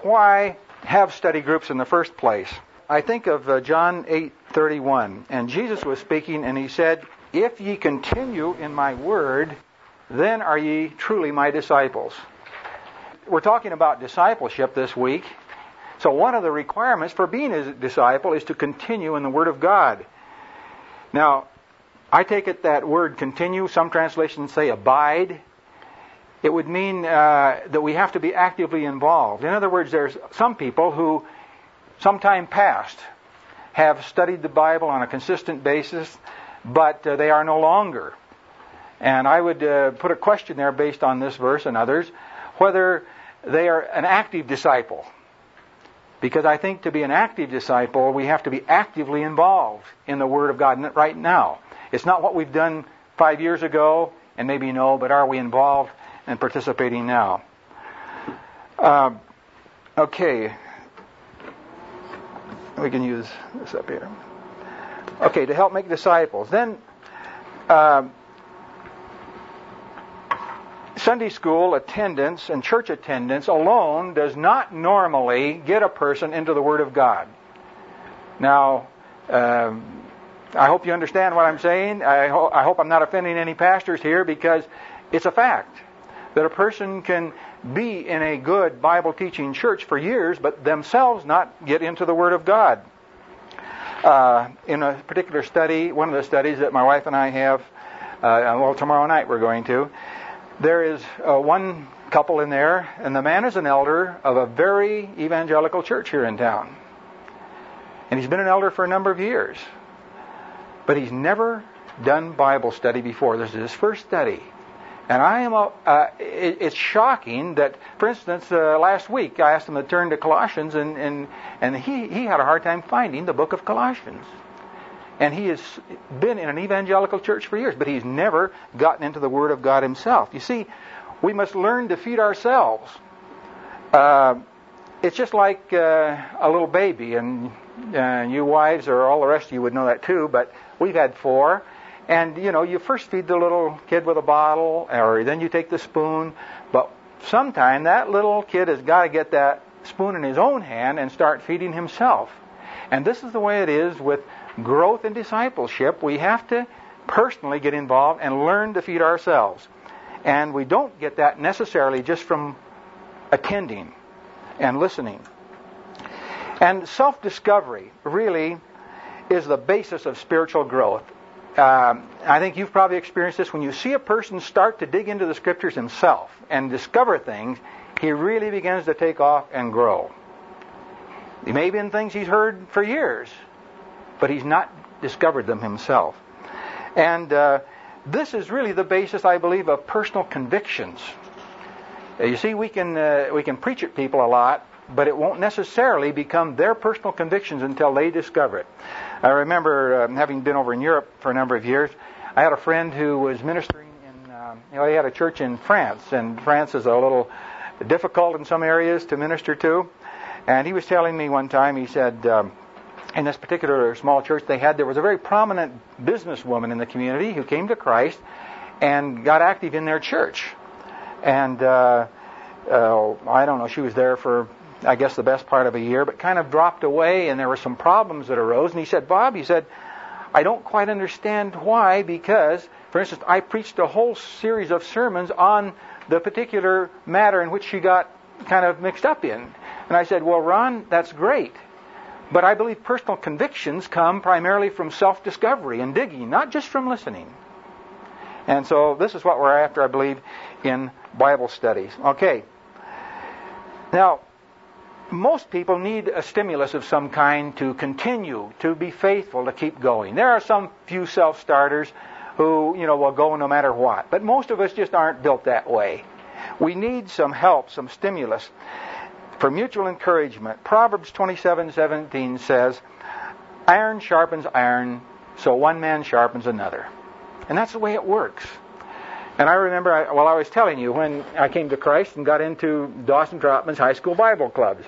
why have study groups in the first place? I think of John 8:31, and Jesus was speaking, and he said, "If ye continue in my word, then are ye truly my disciples." We're talking about discipleship this week. So one of the requirements for being a disciple is to continue in the Word of God. Now, I take it that word continue, some translations say abide. It would mean that we have to be actively involved. In other words, there's some people who, sometime past, have studied the Bible on a consistent basis, but they are no longer. And I would put a question there based on this verse and others, whether they are an active disciple. Because I think to be an active disciple, we have to be actively involved in the Word of God right now. It's not what we've done 5 years ago, and maybe no, but are we involved and participating now? Okay. We can use this up here. Okay, to help make disciples. Then, Sunday school attendance and church attendance alone does not normally get a person into the Word of God. Now, I hope you understand what I'm saying. I hope I'm not offending any pastors here, because it's a fact that a person can be in a good Bible teaching church for years, but themselves not get into the Word of God. In a particular study, one of the studies that my wife and I have, tomorrow night we're going to, there is one couple in there, and the man is an elder of a very evangelical church here in town. And he's been an elder for a number of years. But he's never done Bible study before. This is his first study. And it's shocking that, for instance, last week I asked him to turn to Colossians, and he had a hard time finding the book of Colossians. And he has been in an evangelical church for years, but he's never gotten into the Word of God himself. You see, we must learn to feed ourselves. It's just like a little baby, and you wives or all the rest of you would know that too, but we've had 4. And, you first feed the little kid with a bottle, or then you take the spoon, but sometime that little kid has got to get that spoon in his own hand and start feeding himself. And this is the way it is with growth in discipleship. We have to personally get involved and learn to feed ourselves. And we don't get that necessarily just from attending and listening. And self-discovery really is the basis of spiritual growth. I think you've probably experienced this. When you see a person start to dig into the Scriptures himself and discover things, he really begins to take off and grow. It may have been things he's heard for years, but he's not discovered them himself. And this is really the basis, I believe, of personal convictions. You see, we can preach at people a lot, but it won't necessarily become their personal convictions until they discover it. I remember having been over in Europe for a number of years, I had a friend who was ministering in, he had a church in France, and France is a little difficult in some areas to minister to. And he was telling me one time, he said, in this particular small church they had, there was a very prominent businesswoman in the community who came to Christ and got active in their church. And I don't know, she was there for, I guess, the best part of a year, but kind of dropped away, and there were some problems that arose. And he said, "Bob," he said, "I don't quite understand why, because, for instance, I preached a whole series of sermons on the particular matter in which she got kind of mixed up in." And I said, "Well, Ron, that's great. But I believe personal convictions come primarily from self-discovery and digging, not just from listening." And so this is what we're after, I believe, in Bible studies. Okay. Now, most people need a stimulus of some kind to continue, to be faithful, to keep going. There are some few self-starters who, will go no matter what. But most of us just aren't built that way. We need some help, some stimulus for mutual encouragement. Proverbs 27:17 says, "Iron sharpens iron, so one man sharpens another." And that's the way it works. And I remember, I was telling you, when I came to Christ and got into Dawson Trotman's high school Bible clubs.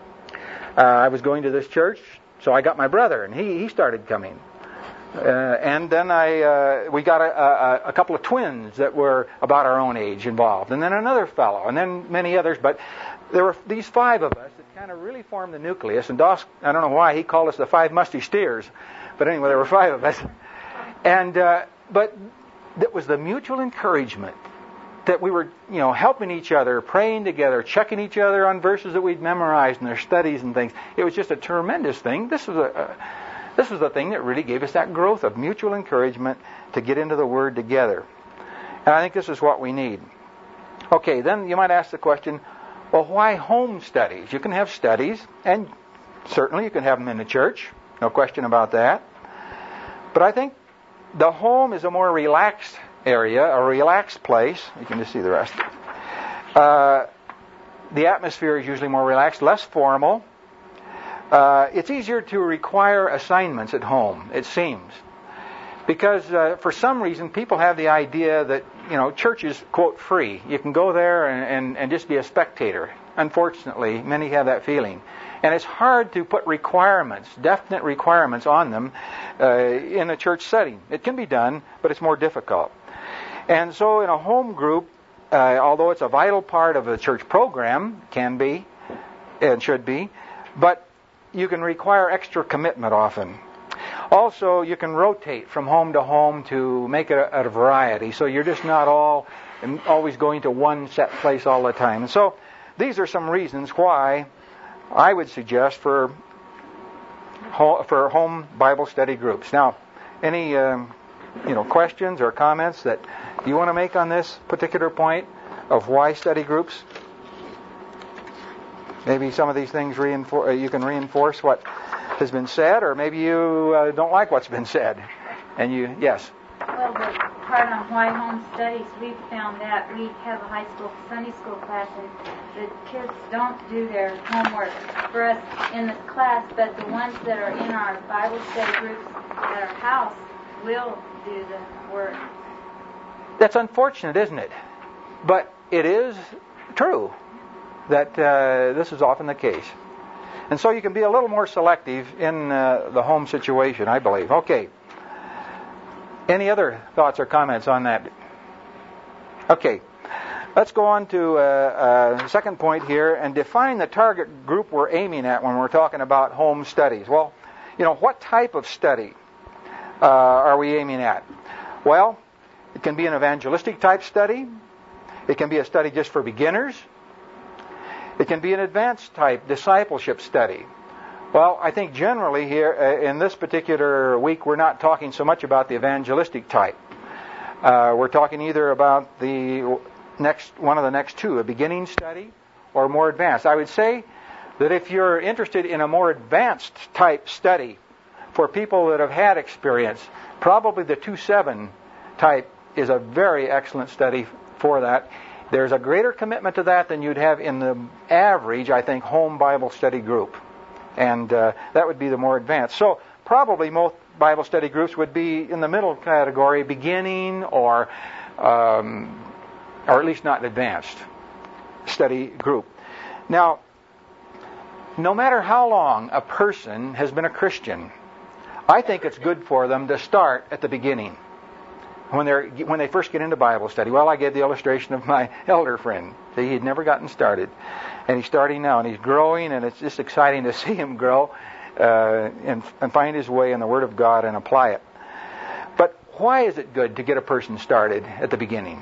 I was going to this church, so I got my brother, and he started coming. And then we got a couple of twins that were about our own age involved, and then another fellow, and then many others. But there were these 5 of us that kind of really formed the nucleus. And Doss, I don't know why, he called us the 5 musty steers. But anyway, there were 5 of us. And but that was the mutual encouragement that we were, helping each other, praying together, checking each other on verses that we'd memorized in their studies and things. It was just a tremendous thing. This was the thing that really gave us that growth of mutual encouragement to get into the Word together. And I think this is what we need. Okay, then you might ask the question, well, why home studies? You can have studies, and certainly you can have them in the church. No question about that. But I think the home is a more relaxed area, a relaxed place. You can just see the rest. The atmosphere is usually more relaxed, less formal. It's easier to require assignments at home, it seems. Because for some reason, people have the idea that, church is, quote, free. You can go there and just be a spectator. Unfortunately, many have that feeling. And it's hard to put requirements, definite requirements on them in a church setting. It can be done, but it's more difficult. And so in a home group, although it's a vital part of the church program, can be and should be, but you can require extra commitment often. Also, you can rotate from home to home to make it a variety, so you're just not always going to one set place all the time. And so these are some reasons why I would suggest for home Bible study groups. Now, any questions or comments that you want to make on this particular point of why study groups? Maybe some of these things you can reinforce what has been said, or maybe you don't like what's been said. And yes? Well, the part on why home studies, we've found that we have a high school Sunday school class, and the kids don't do their homework for us in the class, but the ones that are in our Bible study groups at our house will do the work. That's unfortunate, isn't it? But it is true that this is often the case. And so you can be a little more selective in the home situation, I believe. Okay. Any other thoughts or comments on that? Okay. Let's go on to a second point here and define the target group we're aiming at when we're talking about home studies. Well, what type of study are we aiming at? Well, it can be an evangelistic type study. It can be a study just for beginners. It can be an advanced type discipleship study. Well, I think generally here in this particular week we're not talking so much about the evangelistic type. We're talking either about the one of the next two, a beginning study or more advanced. I would say that if you're interested in a more advanced type study for people that have had experience, probably the 2-7 type is a very excellent study for that. There's a greater commitment to that than you'd have in the average, I think, home Bible study group. And that would be the more advanced. So probably most Bible study groups would be in the middle category, beginning or at least not advanced study group. Now, no matter how long a person has been a Christian, I think it's good for them to start at the beginning. When they first get into Bible study. Well, I gave the illustration of my elder friend. See, he'd never gotten started. And he's starting now, and he's growing, and it's just exciting to see him grow and find his way in the Word of God and apply it. But why is it good to get a person started at the beginning?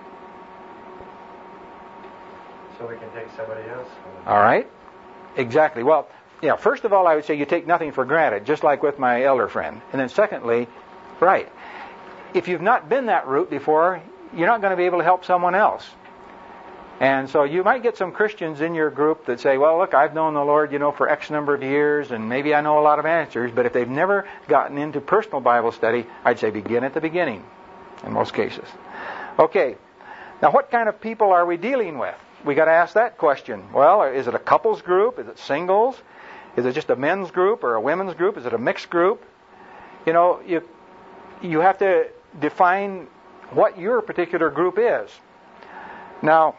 So we can take somebody else. All right. Exactly. Well, first of all, I would say you take nothing for granted, just like with my elder friend. And then secondly, right, if you've not been that route before, you're not going to be able to help someone else. And so you might get some Christians in your group that say, well, look, I've known the Lord, for X number of years, and maybe I know a lot of answers, but if they've never gotten into personal Bible study, I'd say begin at the beginning, in most cases. Okay, now what kind of people are we dealing with? We got to ask that question. Well, is it a couples group? Is it singles? Is it just a men's group or a women's group? Is it a mixed group? You have to define what your particular group is. Now,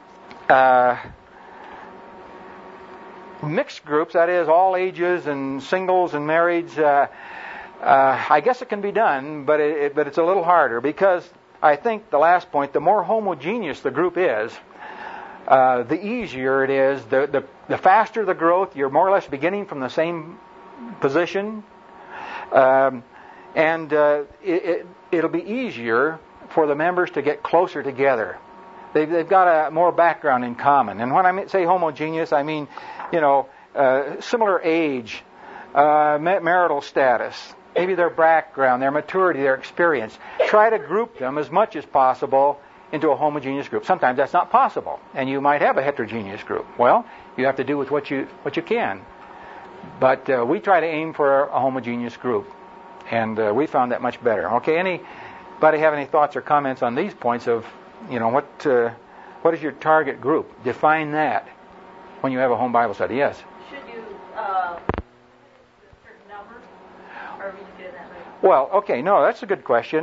mixed groups, that is all ages and singles and marrieds, I guess it can be done, but it's a little harder because I think the last point, the more homogeneous the group is, the easier it is. The faster the growth, you're more or less beginning from the same position, and it'll be easier for the members to get closer together. They've got a more background in common. And when I say homogeneous, I mean, similar age, marital status, maybe their background, their maturity, their experience. Try to group them as much as possible into a homogeneous group. Sometimes that's not possible, and you might have a heterogeneous group. Well, you have to do with what you can. But we try to aim for a homogeneous group, and we found that much better. Okay, anybody have any thoughts or comments on these points of, what is your target group? Define that when you have a home Bible study. Yes? Should you a certain number, or are we just doing that later? Well, okay, no, that's a good question.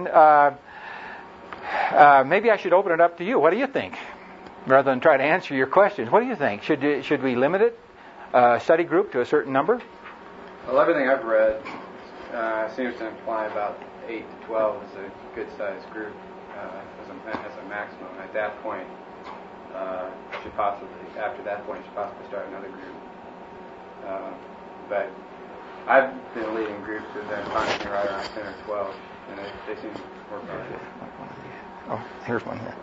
Maybe I should open it up to you. What do you think? Rather than try to answer your questions, what do you think? Should we limit it, study group, to a certain number? Well, everything I've read seems to imply about 8 to 12 is a good-sized group as a maximum. At that point, after that point, should possibly start another group. But I've been leading groups that have been functioning right around 10 or 12, and they seem to work okay. Oh, here's one here.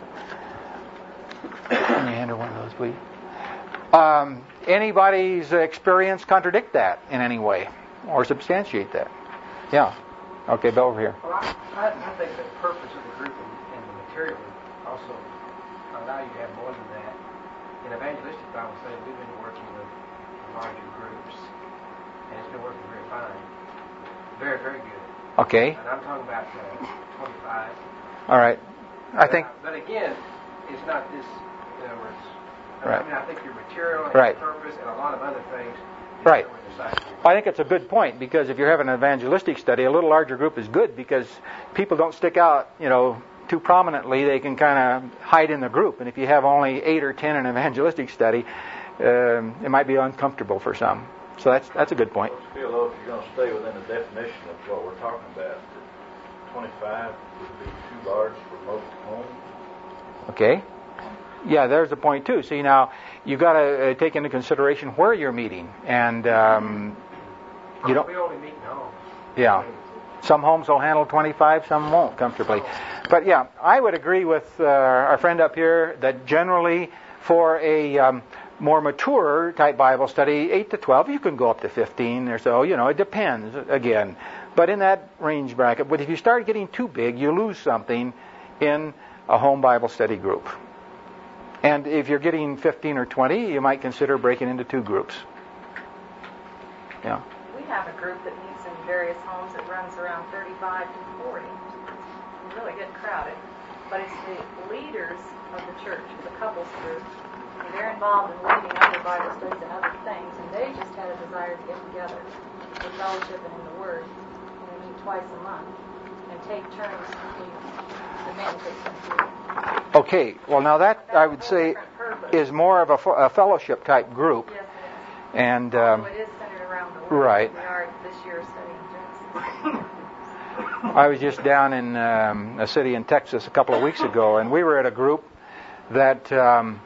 Can you hand her one of those, please? Anybody's experience contradict that in any way or substantiate that? Yeah. Okay, Bill, over here. Well, I think the purpose of the group and the material also allow you to have more than that. In evangelistic Bible study, we've been working with larger groups, and it's been working very fine. Very, very good. Okay. And I'm talking about 25. All right. But again, it's not this, in other words, right. I think your material and right. your purpose and a lot of other things. Right. I think it's a good point, because if you're having an evangelistic study, a little larger group is good, because people don't stick out, too prominently. They can kind of hide in the group. And if you have only 8 or 10 in an evangelistic study, it might be uncomfortable for some. So that's a good point. I feel, though, if you're going to stay within the definition of what we're talking about, 25 would be too large for most homes. Okay. Yeah, there's a point too. See, now you've got to take into consideration where you're meeting, and We only meet in homes. Yeah, some homes will handle 25, some won't comfortably. But yeah, I would agree with our friend up here that generally for a more mature type Bible study, 8 to 12, you can go up to 15 or so. It depends again. But in that range bracket. But if you start getting too big, you lose something in a home Bible study group. And if you're getting 15 or 20, you might consider breaking into 2 groups. Yeah. We have a group that meets in various homes that runs around 35 to 40. It's really get crowded. But it's the leaders of the church. It's a couples group. And they're involved in leading other Bible studies and other things. And they just had a desire to get together for fellowship and in the Word. And they meet twice a month and take turns meeting. The men take turns. Okay, well now that, I would say, is more of a fellowship type group. Yes, it is. And Although it is centered around the Word. Right. We are this year studying Genesis. I was just down in a city in Texas a couple of weeks ago, and we were at a group that, there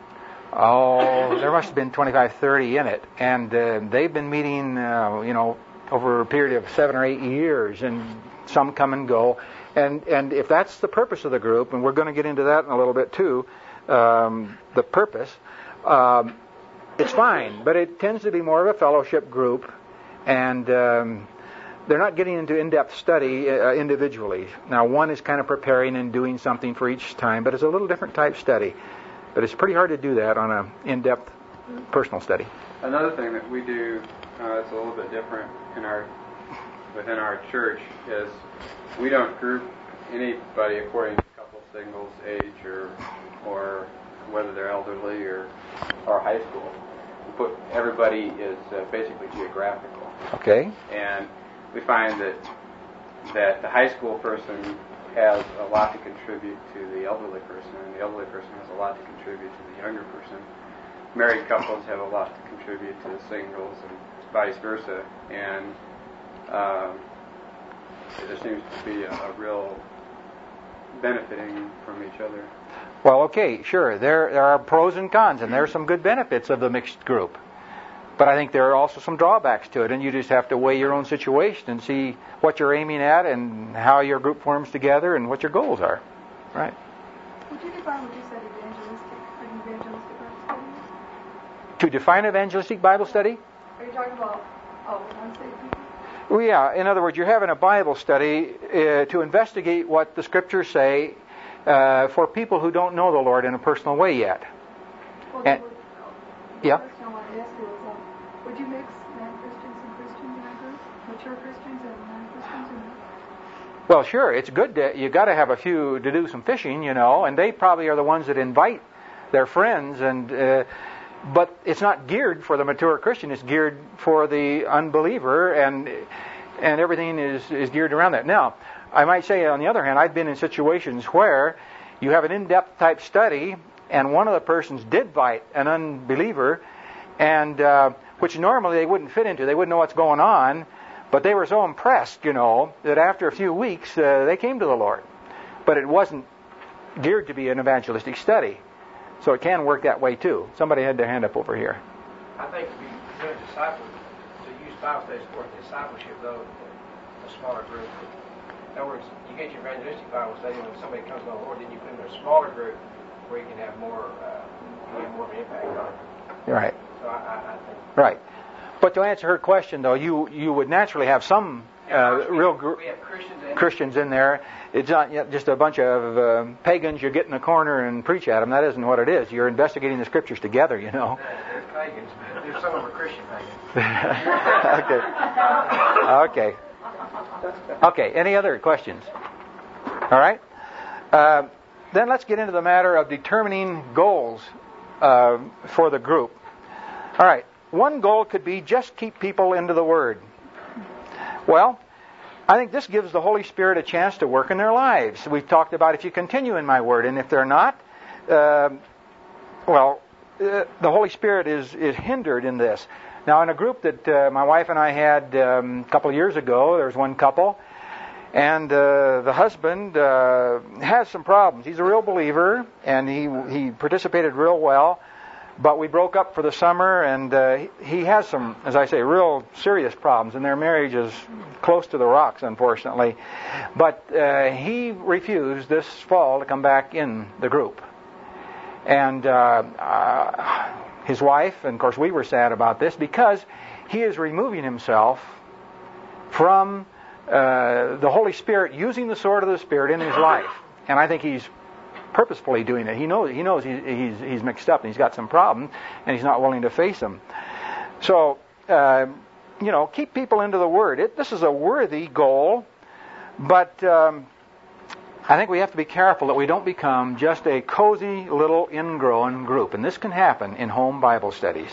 must have been 25, 30 in it. And they've been meeting, over a period of 7 or 8 years, and some come and go. And if that's the purpose of the group, and we're going to get into that in a little bit too, the purpose, it's fine. But it tends to be more of a fellowship group, and they're not getting into in-depth study individually. Now, one is kind of preparing and doing something for each time, but it's a little different type study. But it's pretty hard to do that on an in-depth personal study. Another thing that we do that's a little bit different within our church is we don't group anybody according to couple, singles, age, or whether they're elderly or high school. Everybody is basically geographical. Okay. And we find that the high school person has a lot to contribute to the elderly person, and the elderly person has a lot to contribute to the younger person. Married couples have a lot to contribute to the singles, and vice versa. And there seems to be a real benefiting from each other. Well, okay, sure. There are pros and cons, and there are some good benefits of the mixed group. But I think there are also some drawbacks to it, and you just have to weigh your own situation and see what you're aiming at and how your group forms together and what your goals are. Right? Would you define what you said evangelistic Bible study? To define evangelistic Bible study? Are you talking about unsaved people? Well, yeah. In other words, you're having a Bible study to investigate what the Scriptures say for people who don't know the Lord in a personal way yet. Well, And, yeah. The question I wanted to ask you was, would you mix non-Christians and Christians in a group? Mature Christians and non-Christians in a group? Well, sure. It's good. You got to have a few to do some fishing, and they probably are the ones that invite their friends. But it's not geared for the mature Christian. It's geared for the unbeliever, and everything is geared around that. Now, I might say, on the other hand, I've been in situations where you have an in-depth type study, and one of the persons did invite an unbeliever, and which normally they wouldn't fit into. They wouldn't know what's going on, but they were so impressed, that after a few weeks they came to the Lord. But it wasn't geared to be an evangelistic study. So it can work that way too. Somebody had their hand up over here. I think to be doing to use Bible studies for discipleship, though, a smaller group. In other words, you get your evangelistic Bible study when somebody comes to the Lord, then you put them in a smaller group where you can have more of an impact on it. Right. So I think. Right. But to answer her question, though, you would naturally have some real we have Christians in there. It's not just a bunch of pagans you get in a corner and preach at them. That isn't what it is. You're investigating the Scriptures together, There's pagans. There's some of them are Christian Okay. pagans. Okay. Any other questions? All right. Then let's get into the matter of determining goals for the group. All right. One goal could be just keep people into the Word. Well, I think this gives the Holy Spirit a chance to work in their lives. We've talked about if you continue in my Word, and if they're not, the Holy Spirit is hindered in this. Now, in a group that my wife and I had a couple of years ago, there was one couple, and the husband has some problems. He's a real believer, and he participated real well. But we broke up for the summer, and he has some, as I say, real serious problems, and their marriage is close to the rocks, unfortunately. But he refused this fall to come back in the group. And his wife, and of course we were sad about this, because he is removing himself from the Holy Spirit, using the sword of the Spirit in his life. And I think he's purposefully doing it. He knows he's mixed up and he's got some problems, and he's not willing to face them. So, keep people into the Word. This is a worthy goal, but I think we have to be careful that we don't become just a cozy little ingrown group, and this can happen in home Bible studies.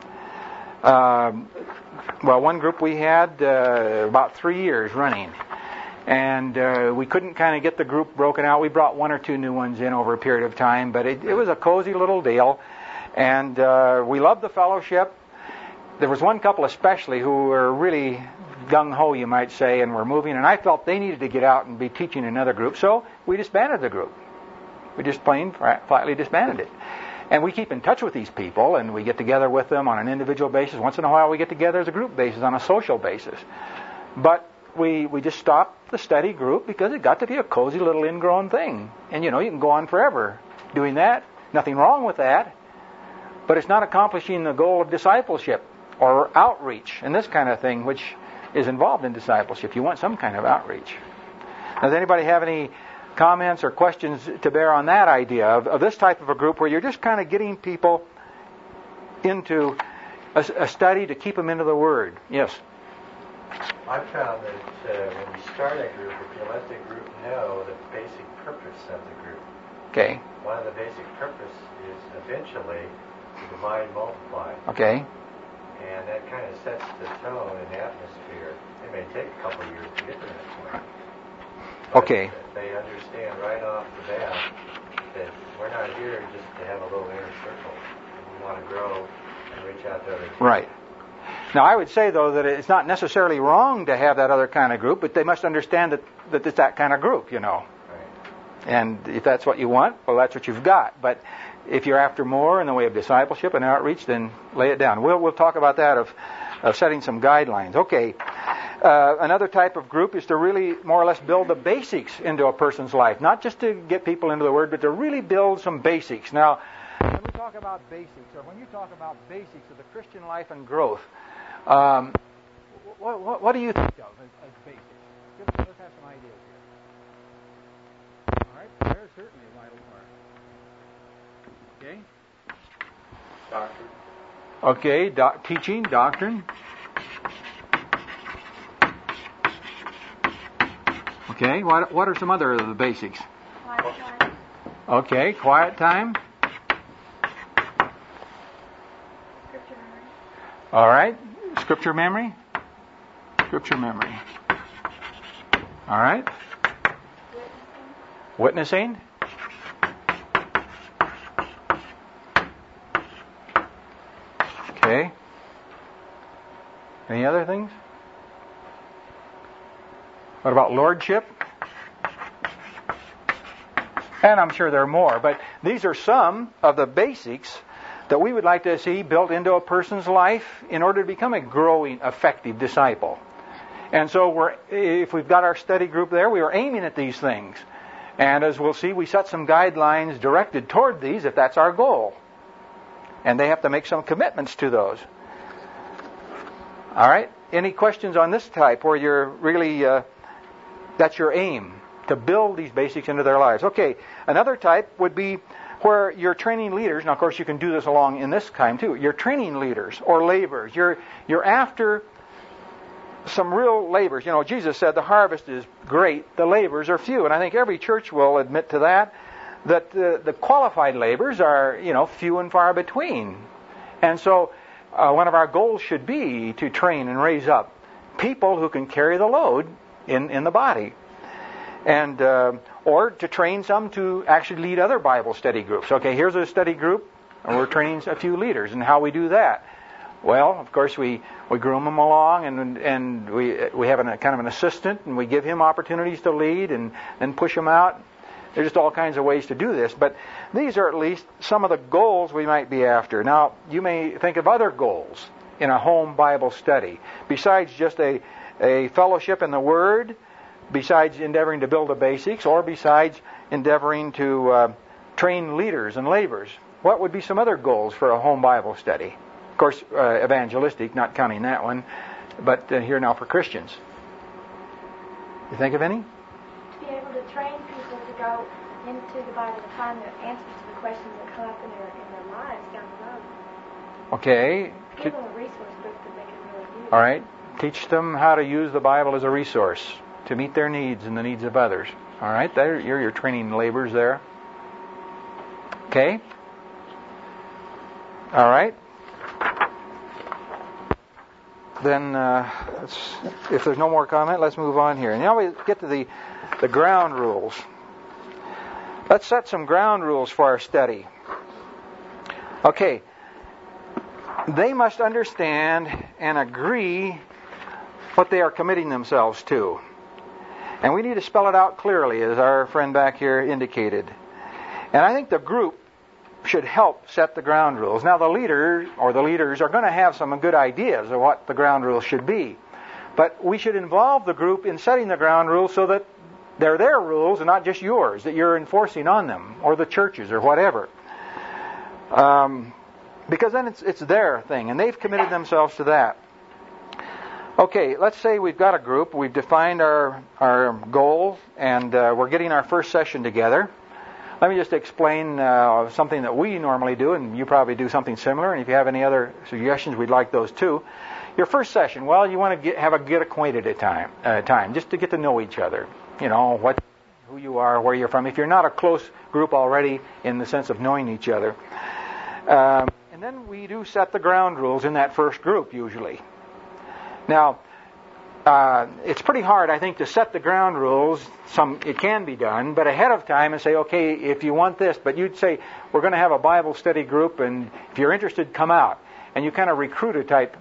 One group we had about 3 years running. And we couldn't kind of get the group broken out. We brought one or two new ones in over a period of time, but it was a cozy little deal. And we loved the fellowship. There was one couple especially who were really gung-ho, you might say, and were moving. And I felt they needed to get out and be teaching another group. So we disbanded the group. We just flatly disbanded it. And we keep in touch with these people, and we get together with them on an individual basis. Once in a while we get together as a group basis, on a social basis. But we just stopped the study group because it got to be a cozy little ingrown thing. And you can go on forever doing that. Nothing wrong with that. But it's not accomplishing the goal of discipleship or outreach and this kind of thing, which is involved in discipleship. You want some kind of outreach. Does anybody have any comments or questions to bear on that idea of this type of a group where you're just kind of getting people into a study to keep them into the Word? Yes. I found that when you start a group, if you let the group know the basic purpose of the group. Okay. One of the basic purpose is eventually to divine multiply. Okay. And that kind of sets the tone and the atmosphere. It may take a couple of years to get to that point. But okay. If they understand right off the bat that we're not here just to have a little inner circle. We want to grow and reach out to other people. Right. Now, I would say, though, that it's not necessarily wrong to have that other kind of group, but they must understand that it's that kind of group, Right. And if that's what you want, well, that's what you've got. But if you're after more in the way of discipleship and outreach, then lay it down. We'll talk about that of setting some guidelines. Okay. Another type of group is to really more or less build the basics into a person's life. Not just to get people into the Word, but to really build some basics. Now, when we talk about basics, or when you talk about basics of the Christian life and growth, what do you think of as basics? Let's have some ideas here. All right, there's certainly a vital part. Okay? Doctrine. Okay, teaching, doctrine. Okay, what are some other of the basics? Quiet time. Okay, quiet time. Scripture memory. All right, scripture memory. Scripture memory. All right. Witnessing. Okay. Any other things? What about lordship? And I'm sure there are more, but these are some of the basics that we would like to see built into a person's life in order to become a growing, effective disciple. And so if we've got our study group there, we are aiming at these things. And as we'll see, we set some guidelines directed toward these if that's our goal. And they have to make some commitments to those. All right? Any questions on this type where you're really, that's your aim, to build these basics into their lives? Okay, another type would be where you're training leaders. Now, of course, you can do this along in this time, too. You're training leaders or laborers. You're after some real laborers. You know, Jesus said the harvest is great, the laborers are few. And I think every church will admit to that the qualified laborers are, few and far between. And so one of our goals should be to train and raise up people who can carry the load in the body. And or to train some to actually lead other Bible study groups. Okay, here's a study group, and we're training a few leaders. And how we do that? Well, of course, we groom them along, and we have kind of an assistant, and we give him opportunities to lead, and then push them out. There's just all kinds of ways to do this, but these are at least some of the goals we might be after. Now, you may think of other goals in a home Bible study, besides just a fellowship in the Word, besides endeavoring to build the basics, or besides endeavoring to train leaders and laborers. What would be some other goals for a home Bible study? Of course, evangelistic, not counting that one, but here now for Christians. You think of any? To be able to train people to go into the Bible to find the answers to the questions that come up in their lives down the road. Okay. Give them a resource book that they can really use. All right. Teach them how to use the Bible as a resource to meet their needs and the needs of others. All right. There, you're your training laborers there. Okay. All right. Then, if there's no more comment, let's move on here. And now we get to the ground rules. Let's set some ground rules for our study. Okay. They must understand and agree what they are committing themselves to. And we need to spell it out clearly, as our friend back here indicated. And I think the group should help set the ground rules. Now, the leader or the leaders are going to have some good ideas of what the ground rules should be. But we should involve the group in setting the ground rules so that they're their rules and not just yours, that you're enforcing on them, or the churches, or whatever. Because then it's their thing, and they've committed themselves to that. Okay, let's say we've got a group, we've defined our goal, and we're getting our first session together. Let me just explain something that we normally do, and you probably do something similar, and if you have any other suggestions, we'd like those too. Your first session, well, you want to get acquainted at time, just to get to know each other. You know, who you are, where you're from, if you're not a close group already in the sense of knowing each other. And then we do set the ground rules in that first group, usually. Now, it's pretty hard, I think, to set the ground rules. It can be done, but ahead of time and say, okay, if you want this, but you'd say, we're going to have a Bible study group, and if you're interested, come out. And you kind of recruit a type,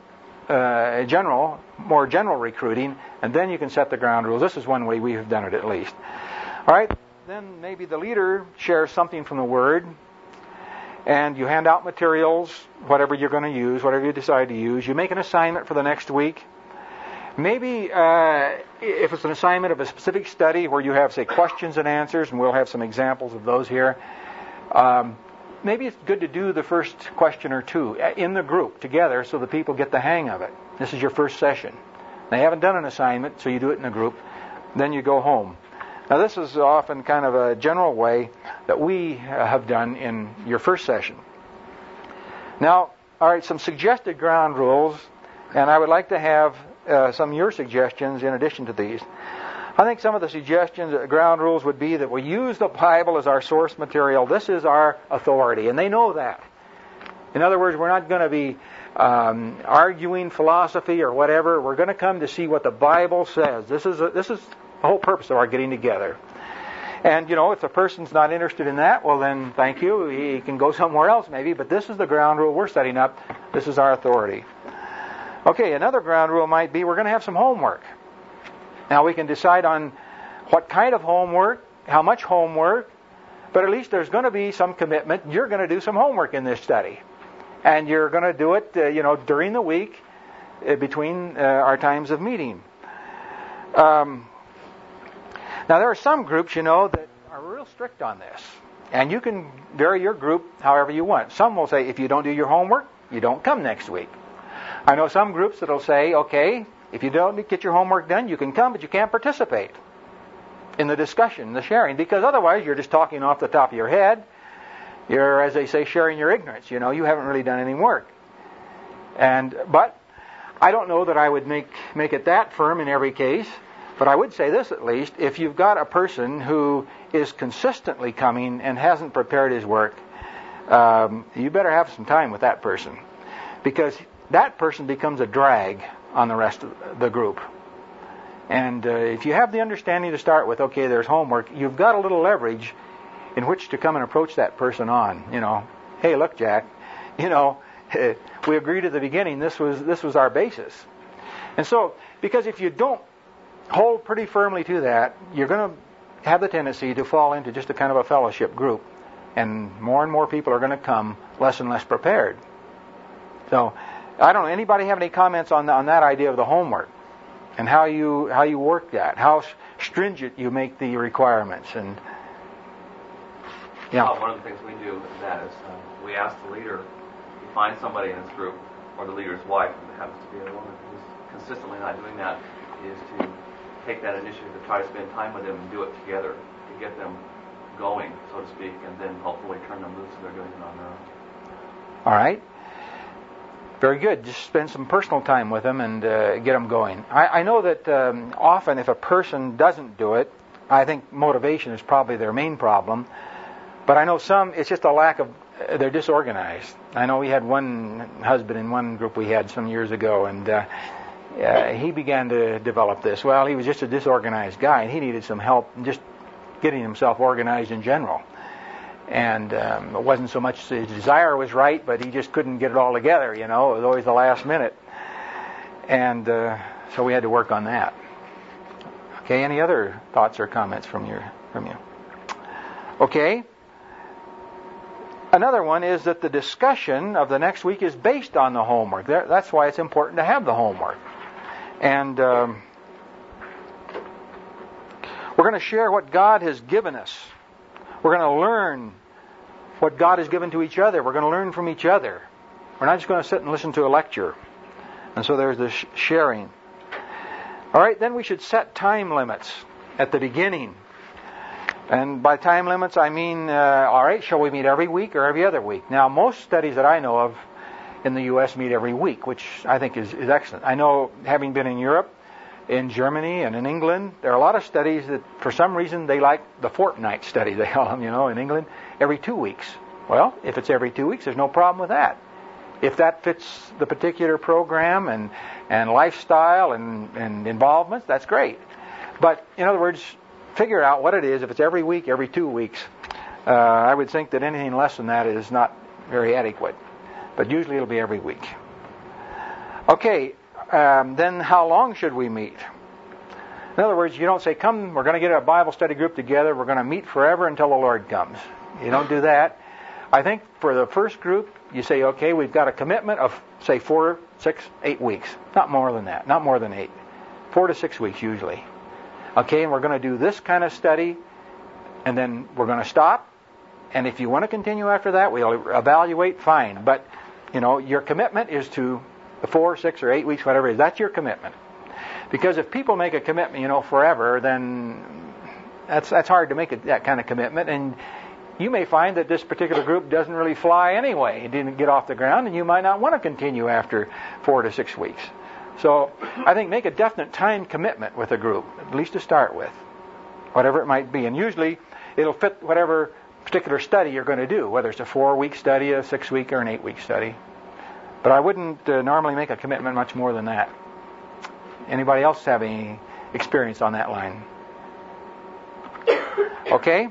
more general recruiting, and then you can set the ground rules. This is one way we have done it, at least. All right, then maybe the leader shares something from the Word, and you hand out materials, whatever you're going to use, whatever you decide to use. You make an assignment for the next week. Maybe if it's an assignment of a specific study where you have, say, questions and answers, and we'll have some examples of those here, maybe it's good to do the first question or two in the group together so the people get the hang of it. This is your first session. They haven't done an assignment, so you do it in a group. Then you go home. Now, this is often kind of a general way that we have done in your first session. Now, all right, some suggested ground rules, and I would like to have some of your suggestions in addition to these. I think some of the suggestions, ground rules, would be that we use the Bible as our source material. This is our authority, and they know that. In other words, we're not going to be arguing philosophy or whatever. We're going to come to see what the Bible says. This is the whole purpose of our getting together. And, if a person's not interested in that, well then, thank you. He can go somewhere else maybe, but this is the ground rule we're setting up. This is our authority. Okay, another ground rule might be we're going to have some homework. Now, we can decide on what kind of homework, how much homework, but at least there's going to be some commitment. You're going to do some homework in this study. And you're going to do it, during the week between our times of meeting. Now, there are some groups, that are real strict on this. And you can vary your group however you want. Some will say, if you don't do your homework, you don't come next week. I know some groups that will say, okay, if you don't get your homework done, you can come, but you can't participate in the discussion, the sharing, because otherwise you're just talking off the top of your head. You're, as they say, sharing your ignorance. You haven't really done any work. But I don't know that I would make it that firm in every case. But I would say this at least: if you've got a person who is consistently coming and hasn't prepared his work, you better have some time with that person, because that person becomes a drag on the rest of the group. And if you have the understanding to start with, okay, there's homework, you've got a little leverage in which to come and approach that person on. Hey, look, Jack, we agreed at the beginning this was our basis. And so, because if you don't hold pretty firmly to that, you're going to have the tendency to fall into just a kind of a fellowship group, and more people are going to come less and less prepared. So, I don't know. Anybody have any comments on that idea of the homework and how you work that, how stringent you make the requirements, and yeah. One of the things we do with that is we ask the leader to find somebody in his group, or the leader's wife, and it happens to be a woman who's consistently not doing that, is to take that initiative to try to spend time with them and do it together to get them going, so to speak, and then hopefully turn them loose so they're doing it on their own. All right. Very good. Just spend some personal time with them and get them going. I know that often if a person doesn't do it, I think motivation is probably their main problem. But I know some, it's just a lack of, they're disorganized. I know we had one husband in one group we had some years ago, and he began to develop this. Well, he was just a disorganized guy, and he needed some help just getting himself organized in general. And it wasn't so much his desire was right, but he just couldn't get it all together, It was always the last minute. And so we had to work on that. Okay, any other thoughts or comments from you? Okay. Another one is that the discussion of the next week is based on the homework. That's why it's important to have the homework. And we're going to share what God has given us. We're going to learn what God has given to each other. We're going to learn from each other. We're not just going to sit and listen to a lecture. And so there's this sharing. All right, then we should set time limits at the beginning. And by time limits, I mean, all right, shall we meet every week or every other week? Now, most studies that I know of in the U.S. meet every week, which I think is excellent. I know, having been in Europe, in Germany, and in England, there are a lot of studies that, for some reason, they like the fortnight study, they call them, in England, every 2 weeks. Well, if it's every 2 weeks, there's no problem with that. If that fits the particular program and lifestyle and involvements, that's great. But, in other words, figure out what it is. If it's every week, every 2 weeks, I would think that anything less than that is not very adequate. But usually it'll be every week. Okay, then how long should we meet? In other words, you don't say, come, we're going to get a Bible study group together, we're going to meet forever until the Lord comes. You don't do that. I think for the first group, you say, okay, we've got a commitment of, say, 4, 6, 8 weeks. Not more than that. Not more than 8. 4 to 6 weeks usually. Okay, and we're going to do this kind of study, and then we're going to stop. And if you want to continue after that, we'll evaluate, fine. But, your commitment is to 4, 6, or 8 weeks, whatever it is. That's your commitment. Because if people make a commitment, forever, then that's hard to make that kind of commitment. And you may find that this particular group doesn't really fly anyway. It didn't get off the ground, and you might not want to continue after 4 to 6 weeks. So I think make a definite time commitment with a group, at least to start with, whatever it might be. And usually it'll fit whatever particular study you're going to do, whether it's a 4-week study, a 6-week, or an 8-week study. But I wouldn't normally make a commitment much more than that. Anybody else have any experience on that line? Okay.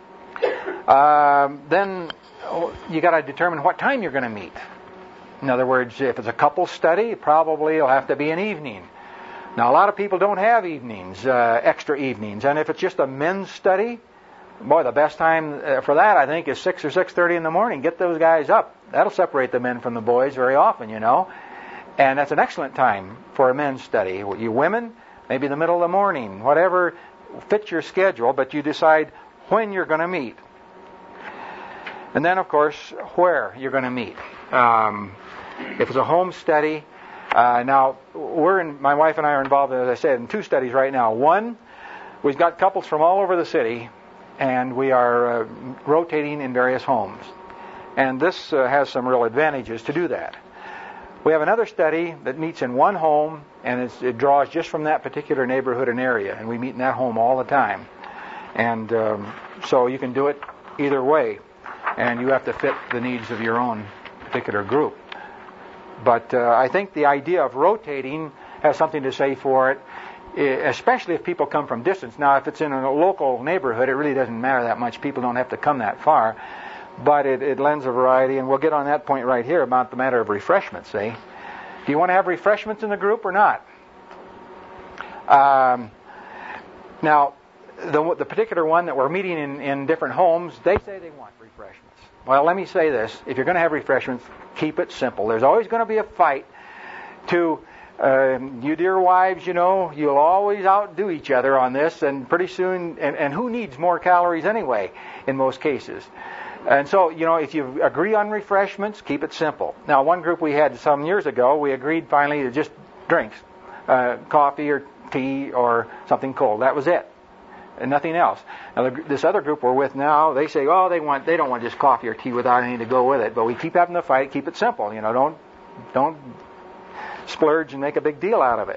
Then you got to determine what time you're going to meet. In other words, if it's a couple study, probably it'll have to be an evening. Now, a lot of people don't have evenings, extra evenings. And if it's just a men's study, boy, the best time for that, I think, is 6 or 6:30 in the morning. Get those guys up. That'll separate the men from the boys very often, And that's an excellent time for a men's study. You women, maybe the middle of the morning, whatever fits your schedule, but you decide when you're going to meet. And then, of course, where you're going to meet. If it's a home study, now my wife and I are involved, as I said, in 2 studies right now. One, we've got couples from all over the city, and we are rotating in various homes. And this has some real advantages to do that. We have another study that meets in one home, and it draws just from that particular neighborhood and area, and we meet in that home all the time. And so you can do it either way, and you have to fit the needs of your own particular group. But I think the idea of rotating has something to say for it, especially if people come from distance. Now, if it's in a local neighborhood, it really doesn't matter that much. People don't have to come that far. But it lends a variety, and we'll get on that point right here about the matter of refreshments, see? Do you want to have refreshments in the group or not? Now, the particular one that we're meeting in different homes, they say they want refreshments. Well, let me say this. If you're going to have refreshments, keep it simple. There's always going to be a fight to... you dear wives, you'll always outdo each other on this, and pretty soon... And who needs more calories anyway, in most cases? And so, if you agree on refreshments, keep it simple. Now, one group we had some years ago, we agreed finally to just drinks. Coffee or tea or something cold. That was it. And nothing else. Now, this other group we're with now, they say, they don't want just coffee or tea without anything to go with it. But we keep having the fight, keep it simple. Don't splurge and make a big deal out of it.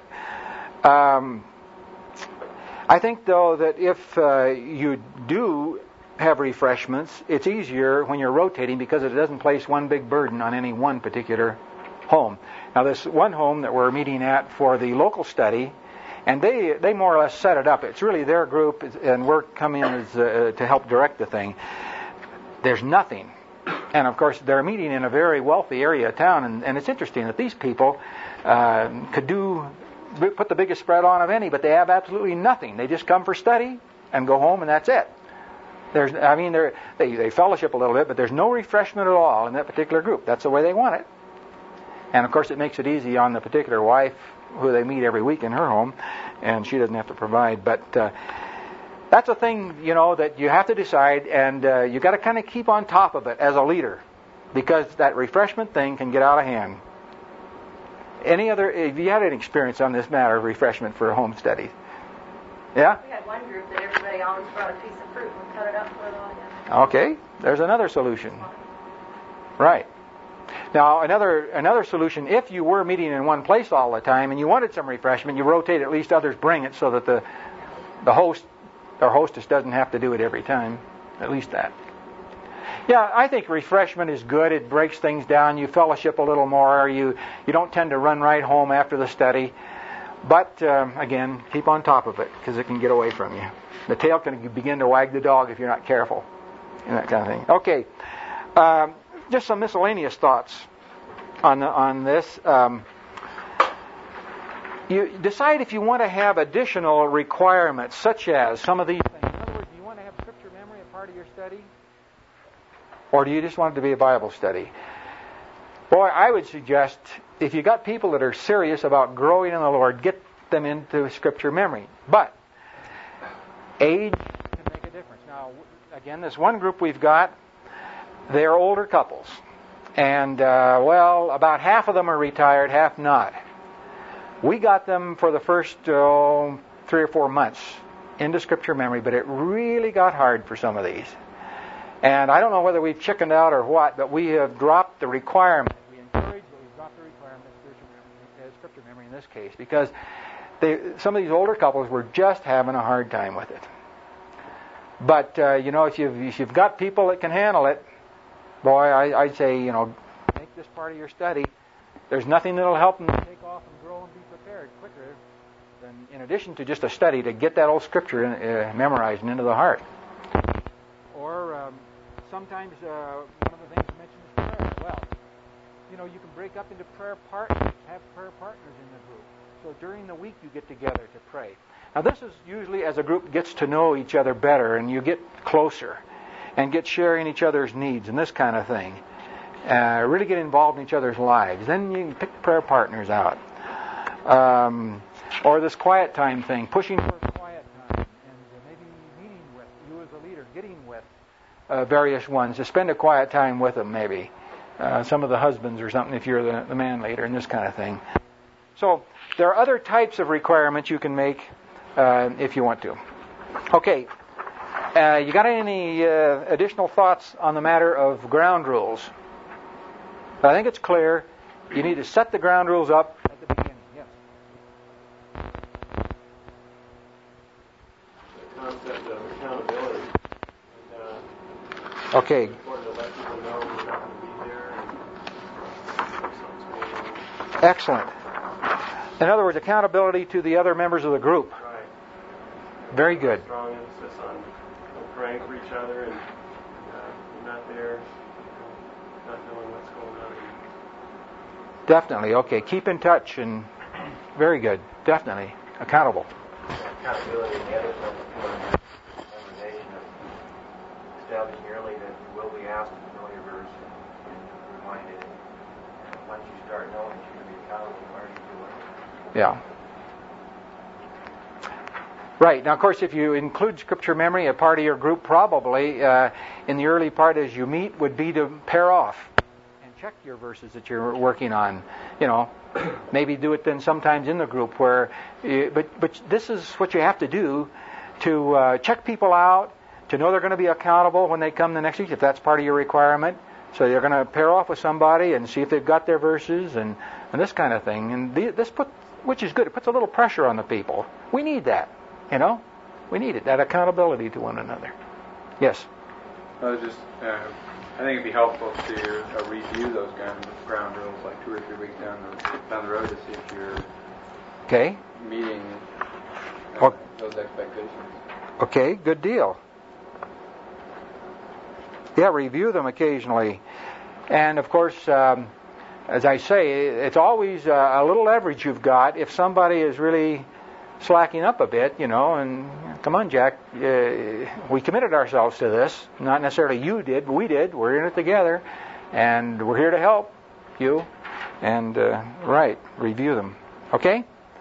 I think, though, that if you do have refreshments, it's easier when you're rotating because it doesn't place one big burden on any one particular home. Now, this one home that we're meeting at for the local study, and they more or less set it up. It's really their group, and we're coming as to help direct the thing. There's nothing. And, of course, they're meeting in a very wealthy area of town, and it's interesting that these people could put the biggest spread on of any, but they have absolutely nothing. They just come for study and go home, and that's it. They fellowship a little bit, but there's no refreshment at all in that particular group. That's the way they want it. And, of course, it makes it easy on the particular wife who they meet every week in her home, and she doesn't have to provide. But that's a thing, that you have to decide, and you got to kind of keep on top of it as a leader, because that refreshment thing can get out of hand. Have you had any experience on this matter of refreshment for home studies? Yeah? We had one group that everybody always brought a piece of fruit and cut it up for the audience. Okay, there's another solution. Right. Now, another solution, if you were meeting in one place all the time and you wanted some refreshment, you rotate, at least others bring it so that the host or hostess doesn't have to do it every time. At least that. Yeah, I think refreshment is good. It breaks things down. You fellowship a little more. You don't tend to run right home after the study. But, again, keep on top of it because it can get away from you. The tail can begin to wag the dog if you're not careful. And that kind of thing. Okay. Just some miscellaneous thoughts on this. You decide if you want to have additional requirements, such as some of these things. In other words, do you want to have Scripture memory a part of your study? Or do you just want it to be a Bible study? Boy, I would suggest, if you got people that are serious about growing in the Lord, get them into Scripture memory. But age can make a difference. Now, again, this one group we've got, they're older couples. And, about half of them are retired, half not. We got them for the first 3 or 4 months into Scripture memory, but it really got hard for some of these. And I don't know whether we've chickened out or what, but we have dropped the requirement. We encourage, but we've dropped the requirement of Scripture memory in this case, because some of these older couples were just having a hard time with it. But, if you've got people that can handle it, boy, I'd say, make this part of your study. There's nothing that'll help them take off and grow and be prepared quicker than, in addition to just a study, to get that old Scripture memorized and into the heart. Or sometimes one of the things you mentioned is prayer. Well, you can break up into prayer partners, have prayer partners in the group. So during the week you get together to pray. Now this is usually as a group gets to know each other better and you get closer and get sharing each other's needs and this kind of thing. Really get involved in each other's lives. Then you can pick prayer partners out. Or this quiet time thing, pushing for a quiet time, and maybe meeting with, you as a leader, getting with various ones to spend a quiet time with them maybe. Some of the husbands or something if you're the man leader and this kind of thing. So there are other types of requirements you can make if you want to. Okay, you got any additional thoughts on the matter of ground rules? I think it's clear. You need to set the ground rules up at the beginning. Yes. The concept of accountability. And, okay. It's important to let people know we're not going to be there. And Excellent. In other words, accountability to the other members of the group. right. Very good. Strong emphasis on praying for each other and you're not there, not knowing what's going on. Definitely. Okay. Keep in touch and very good. Definitely. Accountable. Accountability and the other stuff is memorization of establishing early that you will be asked to know your verse and reminded. And once you start knowing, you're going to be accountable for what you're doing. Yeah. Right. Now, of course, if you include Scripture memory, a part of your group probably in the early part as you meet would be to pair off and check your verses that you're working on. Maybe do it then sometimes in the group where, but this is what you have to do to check people out, to know they're going to be accountable when they come the next week, if that's part of your requirement. So you're going to pair off with somebody and see if they've got their verses and this kind of thing. And which is good. It puts a little pressure on the people. We need that. We need it, that accountability to one another. Yes? I think it'd be helpful to review those ground rules like 2 or 3 weeks down the road to see if you're meeting those expectations. Okay, good deal. Yeah, review them occasionally. And of course, as I say, it's always a little leverage you've got if somebody is really slacking up a bit, and come on, Jack, we committed ourselves to this. Not necessarily you did, but we did. We're in it together, and we're here to help you. And, review them. Okay?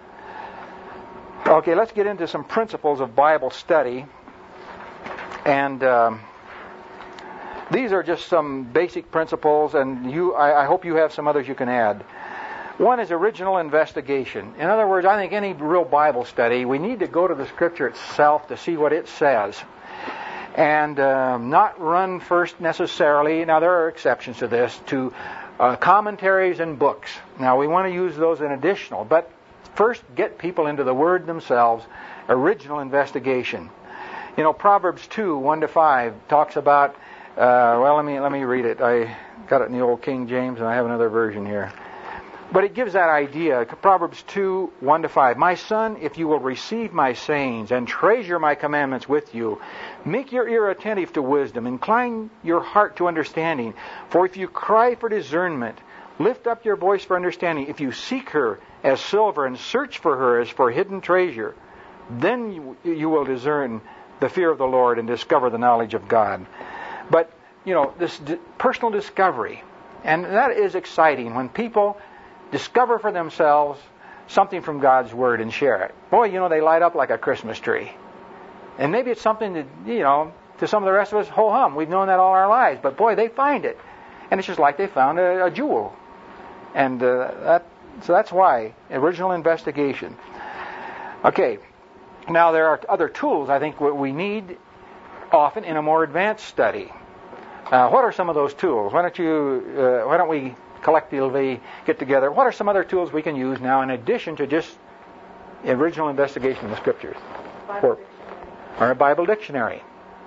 Okay, let's get into some principles of Bible study. And these are just some basic principles, and I hope you have some others you can add. One is original investigation. In other words, I think any real Bible study, we need to go to the Scripture itself to see what it says. And not run first necessarily, now there are exceptions to this, to commentaries and books. Now we want to use those in additional, but first get people into the Word themselves, original investigation. Proverbs 2, 1-5 talks about, let me read it. I got it in the old King James and I have another version here. But it gives that idea. Proverbs 2, 1-5. My son, if you will receive my sayings and treasure my commandments with you, make your ear attentive to wisdom, incline your heart to understanding. For if you cry for discernment, Lift up your voice for understanding. If you seek her as silver and search for her as for hidden treasure, then you will discern the fear of the Lord and discover the knowledge of God. But, this personal discovery, and that is exciting when people discover for themselves something from God's Word and share it. Boy, they light up like a Christmas tree. And maybe it's something that, to some of the rest of us, ho-hum, we've known that all our lives. But boy, they find it. And it's just like they found a jewel. And so that's why, original investigation. Okay, now there are other tools I think what we need often in a more advanced study. What are some of those tools? Why don't we collectively get together? What are some other tools we can use now in addition to just original investigation of the Scriptures? Or a Bible dictionary.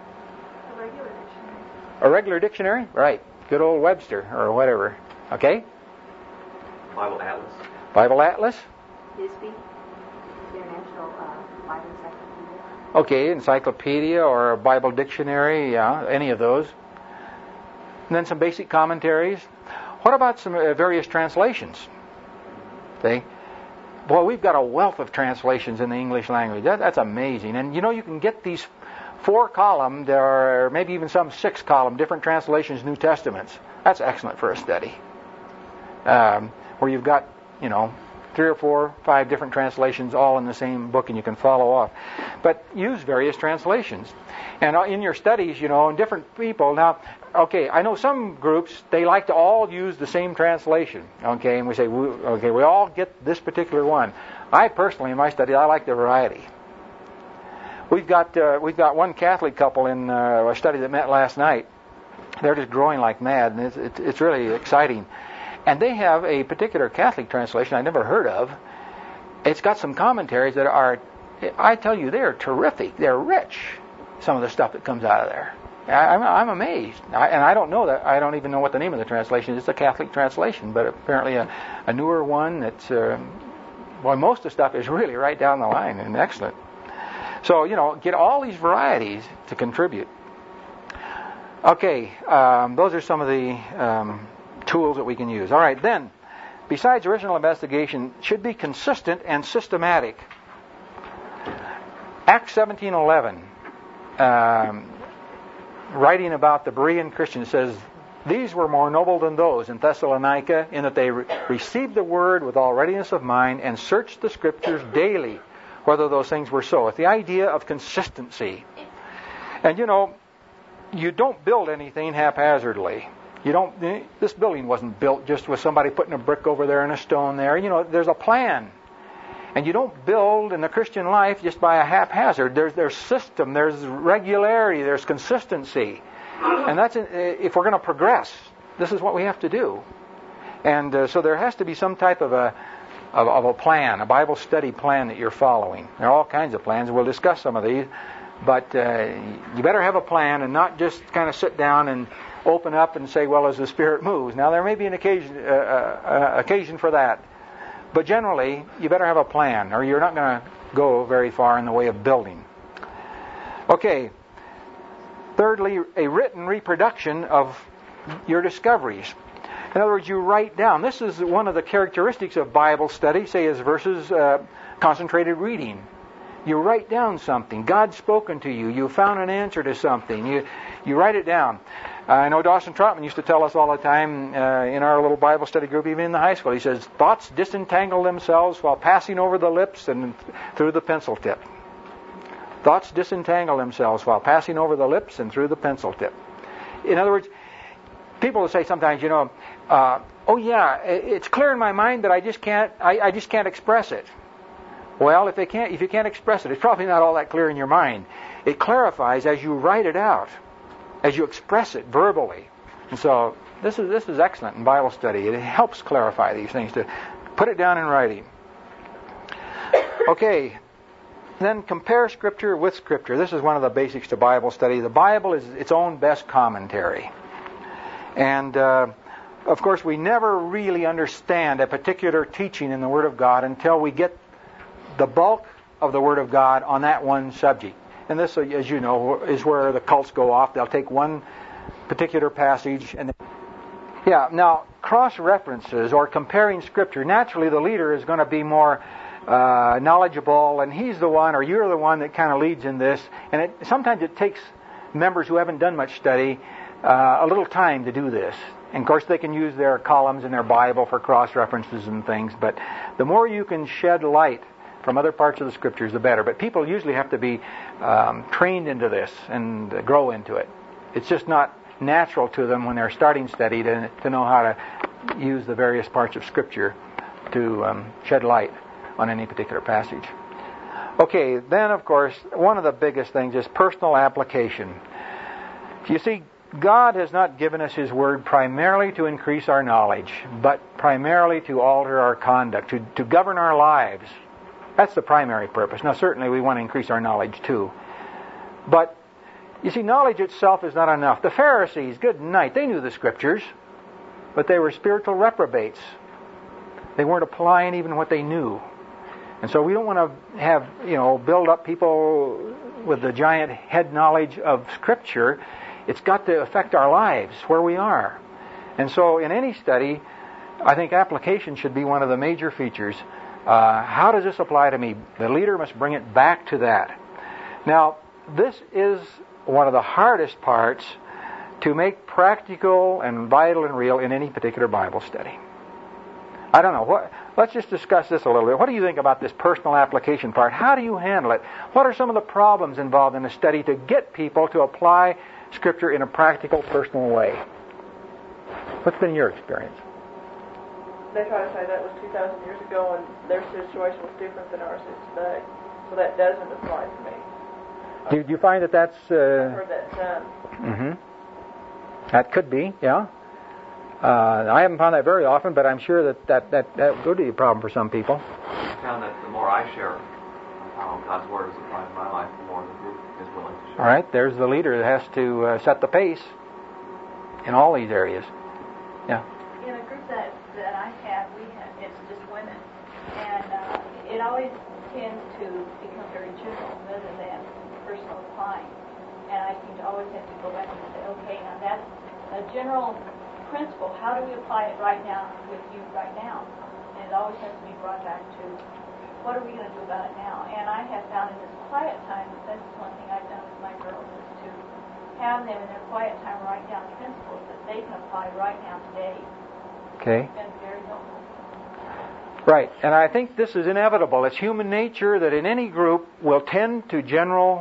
A regular dictionary? Right. Good old Webster or whatever. Okay? Bible Atlas. Bible Atlas? ISBE, International Bible Encyclopedia. Okay, encyclopedia or a Bible dictionary, yeah, any of those. And then some basic commentaries. What about some various translations? See? Boy, we've got a wealth of translations in the English language. That's amazing. And you can get these 4-column, or maybe even some 6-column different translations, New Testaments. That's excellent for a study. Where you've got, 3 or 4, 5 different translations all in the same book and you can follow off. But use various translations. And in your studies, and different people. Now, okay, I know some groups, they like to all use the same translation. Okay, and we say, we all get this particular one. I personally, in my study, I like the variety. We've got one Catholic couple in a study that met last night. They're just growing like mad, and it's really exciting. And they have a particular Catholic translation I never heard of. It's got some commentaries that are, I tell you, they're terrific. They're rich, some of the stuff that comes out of there. I'm amazed. And I don't know that. I don't even know what the name of the translation is. It's a Catholic translation, but apparently a newer one that's, most of the stuff is really right down the line and excellent. So, get all these varieties to contribute. Okay, those are some of the tools that we can use. All right, then, besides original investigation, should be consistent and systematic. Acts 17:11, writing about the Berean Christians, says, "These were more noble than those in Thessalonica, in that they received the word with all readiness of mind and searched the Scriptures daily, whether those things were so." It's the idea of consistency. And you don't build anything haphazardly. This building wasn't built just with somebody putting a brick over there and a stone there. There's a plan. And you don't build in the Christian life just by a haphazard. There's system, there's regularity, there's consistency. And that's, if we're going to progress, this is what we have to do. And so there has to be some type of a plan, a Bible study plan that you're following. There are all kinds of plans. We'll discuss some of these. But you better have a plan and not just kind of sit down and open up and say, well, as the Spirit moves. Now, there may be an occasion for that. But generally, you better have a plan, or you're not going to go very far in the way of building. Okay. Thirdly, a written reproduction of your discoveries. In other words, you write down. This is one of the characteristics of Bible study, say as versus concentrated reading. You write down something. God's spoken to you. You found an answer to something. You write it down. I know Dawson Trotman used to tell us all the time in our little Bible study group, even in the high school, he says, thoughts disentangle themselves while passing over the lips and through the pencil tip. Thoughts disentangle themselves while passing over the lips and through the pencil tip. In other words, people will say sometimes, it's clear in my mind, but I just can't express it. Well, if you can't express it, it's probably not all that clear in your mind. It clarifies as you write it out, as you express it verbally. And so this is excellent in Bible study. It helps clarify these things, to put it down in writing. Okay, then compare Scripture with Scripture. This is one of the basics to Bible study. The Bible is its own best commentary. And of course, we never really understand a particular teaching in the Word of God until we get the bulk of the Word of God on that one subject. And this, as you know, is where the cults go off. They'll take one particular passage and Yeah, now, cross-references or comparing Scripture, naturally the leader is going to be more knowledgeable, and he's the one, or you're the one that kind of leads in this. And sometimes it takes members who haven't done much study a little time to do this. And of course, they can use their columns in their Bible for cross-references and things, but the more you can shed light from other parts of the Scriptures, the better. But people usually have to be trained into this and grow into it. It's just not natural to them when they're starting study to know how to use the various parts of Scripture to shed light on any particular passage. Okay, then of course, one of the biggest things is personal application. You see, God has not given us His Word primarily to increase our knowledge, but primarily to alter our conduct, to govern our lives. That's the primary purpose. Now, certainly we want to increase our knowledge too. But, you see, knowledge itself is not enough. The Pharisees, good night, they knew the Scriptures, but they were spiritual reprobates. They weren't applying even what they knew. And so we don't want to have, build up people with the giant head knowledge of Scripture. It's got to affect our lives, where we are. And so in any study, I think application should be one of the major features. How does this apply to me? The leader must bring it back to that. Now, this is one of the hardest parts to make practical and vital and real in any particular Bible study. I don't know. Let's just discuss this a little bit. What do you think about this personal application part? How do you handle it? What are some of the problems involved in a study to get people to apply Scripture in a practical, personal way? What's been your experience? They try to say that was 2,000 years ago and their situation was different than ours is today. So that doesn't apply to me. Do you find that that's... I've heard that done. Mm-hmm. That could be, yeah. I haven't found that very often, but I'm sure that would be a problem for some people. I found that the more I share how God's Word is applied in my life, the more the group is willing to share. All right, there's the leader that has to set the pace in all these areas. Yeah. In a group that I have, it's just women, and it always tends to become very general rather than personal applying. And I seem to always have to go back and say, okay, now that's a general principle. How do we apply it right now with you right now? And it always has to be brought back to what are we going to do about it now? And I have found in this quiet time, that's one thing I've done with my girls, is to have them in their quiet time write down principles that they can apply right now today. Okay. It's been very helpful. Right, and I think this is inevitable. It's human nature that in any group will tend to general,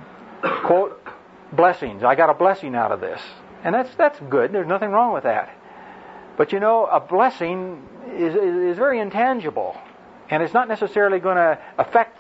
quote, blessings. I got a blessing out of this. And that's good. There's nothing wrong with that. But a blessing is very intangible. And it's not necessarily going to affect,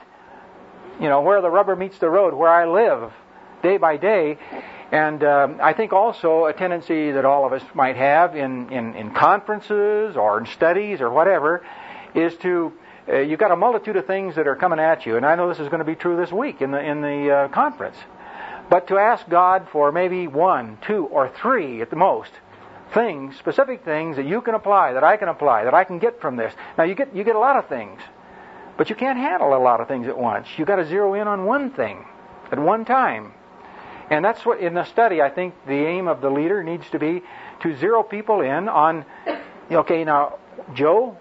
where the rubber meets the road, where I live day by day. And I think also a tendency that all of us might have in conferences or in studies or whatever is to, you've got a multitude of things that are coming at you. And I know this is going to be true this week in the conference. But to ask God for maybe 1, 2, or 3 at the most things, specific things that you can apply, that I can get from this. Now you get a lot of things, but you can't handle a lot of things at once. You've got to zero in on one thing at one time. And that's what, in the study, I think the aim of the leader needs to be to zero people in on, okay, now, Joe,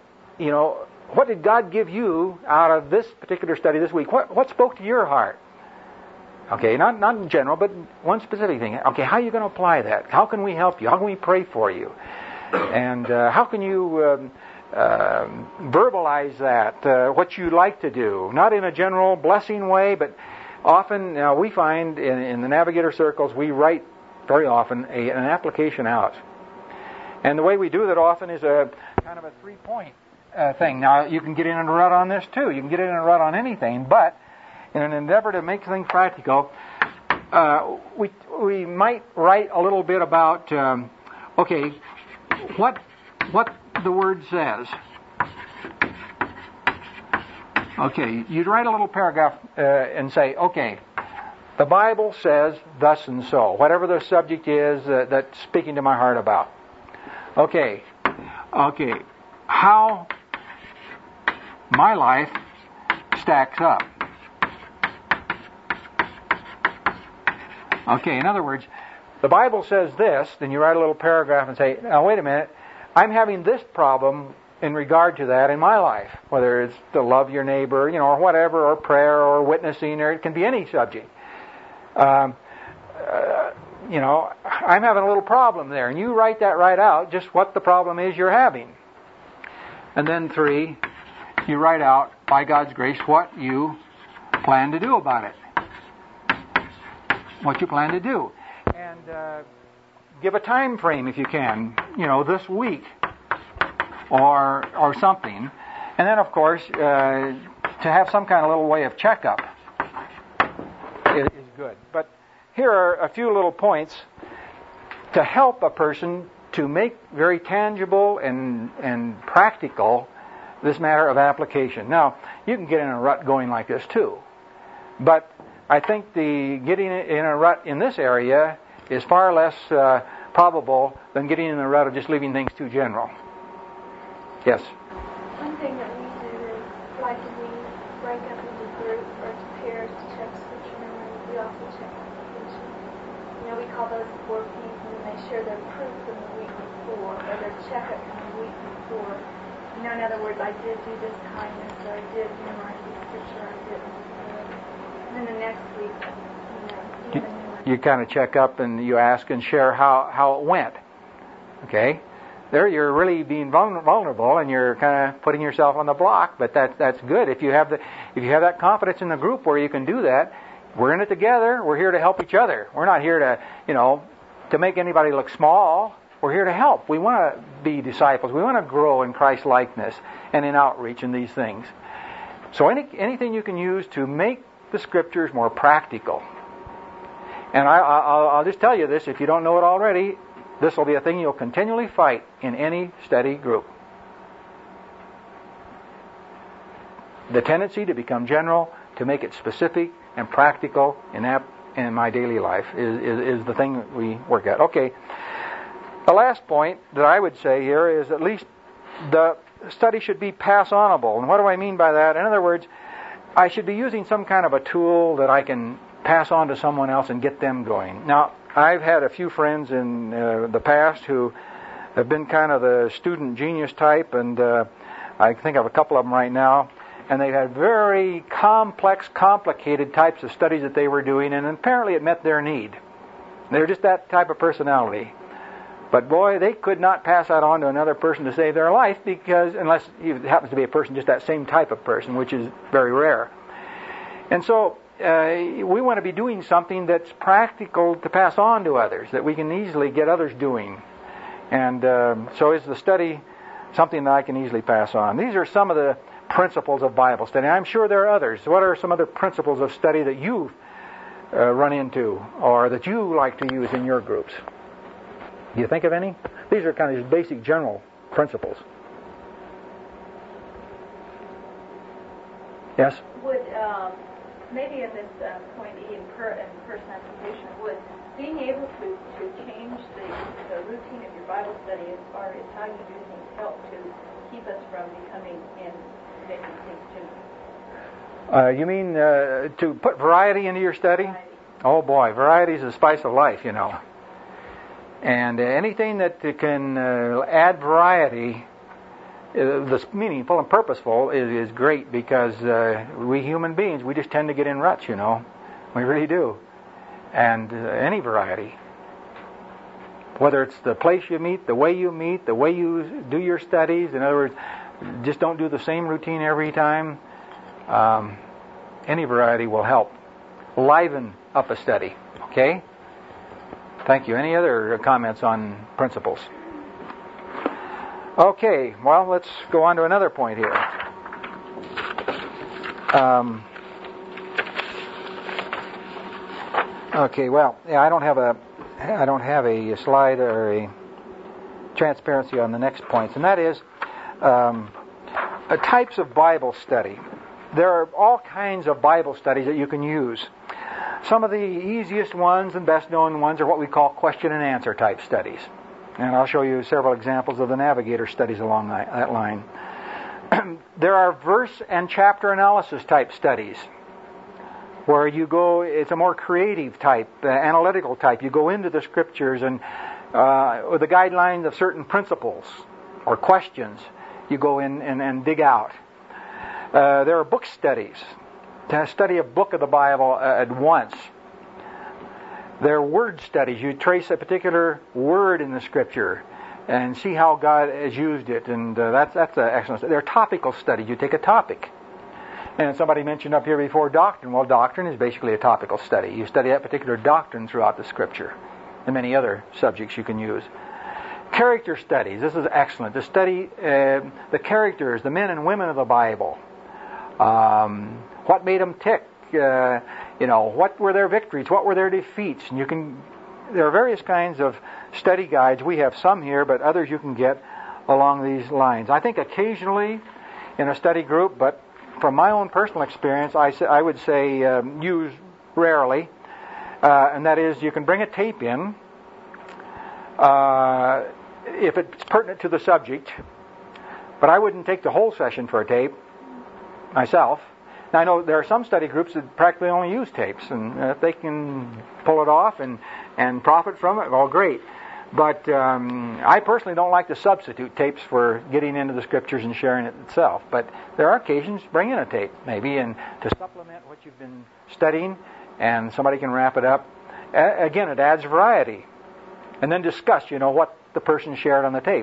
what did God give you out of this particular study this week? What spoke to your heart? Okay, not in general, but one specific thing. Okay, how are you going to apply that? How can we help you? How can we pray for you? And how can you verbalize that, what you like to do? Not in a general blessing way, but often we find in the Navigator circles, we write very often an application out. And the way we do that often is a kind of a 3-point thing. Now, you can get in a rut on this too. You can get in a rut on anything, but in an endeavor to make things practical, we might write a little bit about, what the Word says. Okay, you'd write a little paragraph and say, okay, the Bible says thus and so, whatever the subject is that's speaking to my heart about. Okay, how my life stacks up. Okay, in other words, the Bible says this, then you write a little paragraph and say, now wait a minute, I'm having this problem in regard to that in my life, whether it's to love your neighbor, or whatever, or prayer, or witnessing, or it can be any subject. I'm having a little problem there, and you write that right out, just what the problem is you're having. And then 3, you write out, by God's grace, what you plan to do about it. What you plan to do. And give a time frame if you can, this week or something. And then, of course, to have some kind of little way of checkup is good. But here are a few little points to help a person to make very tangible and practical this matter of application. Now, you can get in a rut going like this too. But I think the getting in a rut in this area is far less probable than getting in a rut of just leaving things too general. Yes? One thing that we do is, like when we break up into groups or to pairs to check scripture memory, we also check application. We call those 4 P's, and then they share their proof from the week before, or their checkup from the week before. In other words, I did do this kindness, or I did memorize this scripture, I didn't. And then the next week, you kind of check up and you ask and share how it went. Okay? There you're really being vulnerable and you're kind of putting yourself on the block, but that's good. If you have that confidence in the group where you can do that, we're in it together. We're here to help each other. We're not here to, to make anybody look small. We're here to help. We want to be disciples. We want to grow in Christ likeness and in outreach in these things. So anything you can use to make the Scriptures more practical. And I'll just tell you this, if you don't know it already, this will be a thing you'll continually fight in any study group. The tendency to become general, to make it specific and practical in my daily life is the thing that we work at. Okay. The last point that I would say here is at least the study should be pass-onable. And what do I mean by that? In other words, I should be using some kind of a tool that I can pass on to someone else and get them going. Now, I've had a few friends in the past who have been kind of the student genius type, and I think of a couple of them right now, and they had very complex, complicated types of studies that they were doing, and apparently it met their need. They're just that type of personality. But boy, they could not pass that on to another person to save their life, because unless it happens to be a person just that same type of person, which is very rare. And so we want to be doing something that's practical to pass on to others, that we can easily get others doing. And so is the study something that I can easily pass on. These are some of the principles of Bible study. I'm sure there are others. What are some other principles of study that you've run into or that you like to use in your groups? Do you think of any? These are kind of just basic general principles. Yes? Would, maybe in this point E in person application, would being able to change the routine of your Bible study as far as how you do things help to keep us from becoming in making things general? You mean to put variety into your study? Variety. Oh boy, variety is the spice of life, And anything that can add variety, that's meaningful and purposeful, is great, because we human beings, we just tend to get in ruts, We really do. And any variety. Whether it's the place you meet, the way you do your studies, in other words, just don't do the same routine every time. Any variety will help liven up a study. Okay? Thank you. Any other comments on principles? Okay, well, let's go on to another point here. Okay, well, I don't have a slide or a transparency on the next points, and that is types of Bible study. There are all kinds of Bible studies that you can use. Some of the easiest ones and best known ones are what we call question and answer type studies. And I'll show you several examples of the Navigator studies along that line. There are verse and chapter analysis type studies. where you go, it's a more creative type, analytical type. You go into the Scriptures and with the guidelines of certain principles or questions, you go in and dig out. There are book studies, to study a book of the Bible at once. There are word studies. You trace a particular word in the Scripture and see how God has used it, and that's an excellent. There are topical studies. You take a topic. And somebody mentioned up here before doctrine. Well, doctrine is basically a topical study. You study that particular doctrine throughout the Scripture, and many other subjects you can use. Character studies. This is excellent. To study the characters, the men and women of the Bible. What made them tick? What were their victories? What were their defeats? And there are various kinds of study guides. We have some here, but others you can get along these lines. I think occasionally in a study group, but from my own personal experience, I would say use rarely, and that is you can bring a tape in if it's pertinent to the subject, but I wouldn't take the whole session for a tape myself. Now, I know there are some study groups that practically only use tapes, and if they can pull it off and profit from it, well, great. But I personally don't like to substitute tapes for getting into the Scriptures and sharing it itself. But there are occasions, bring in a tape, maybe, and to supplement what you've been studying, and somebody can wrap it up. Again, it adds variety. And then discuss, what the person shared on the tape.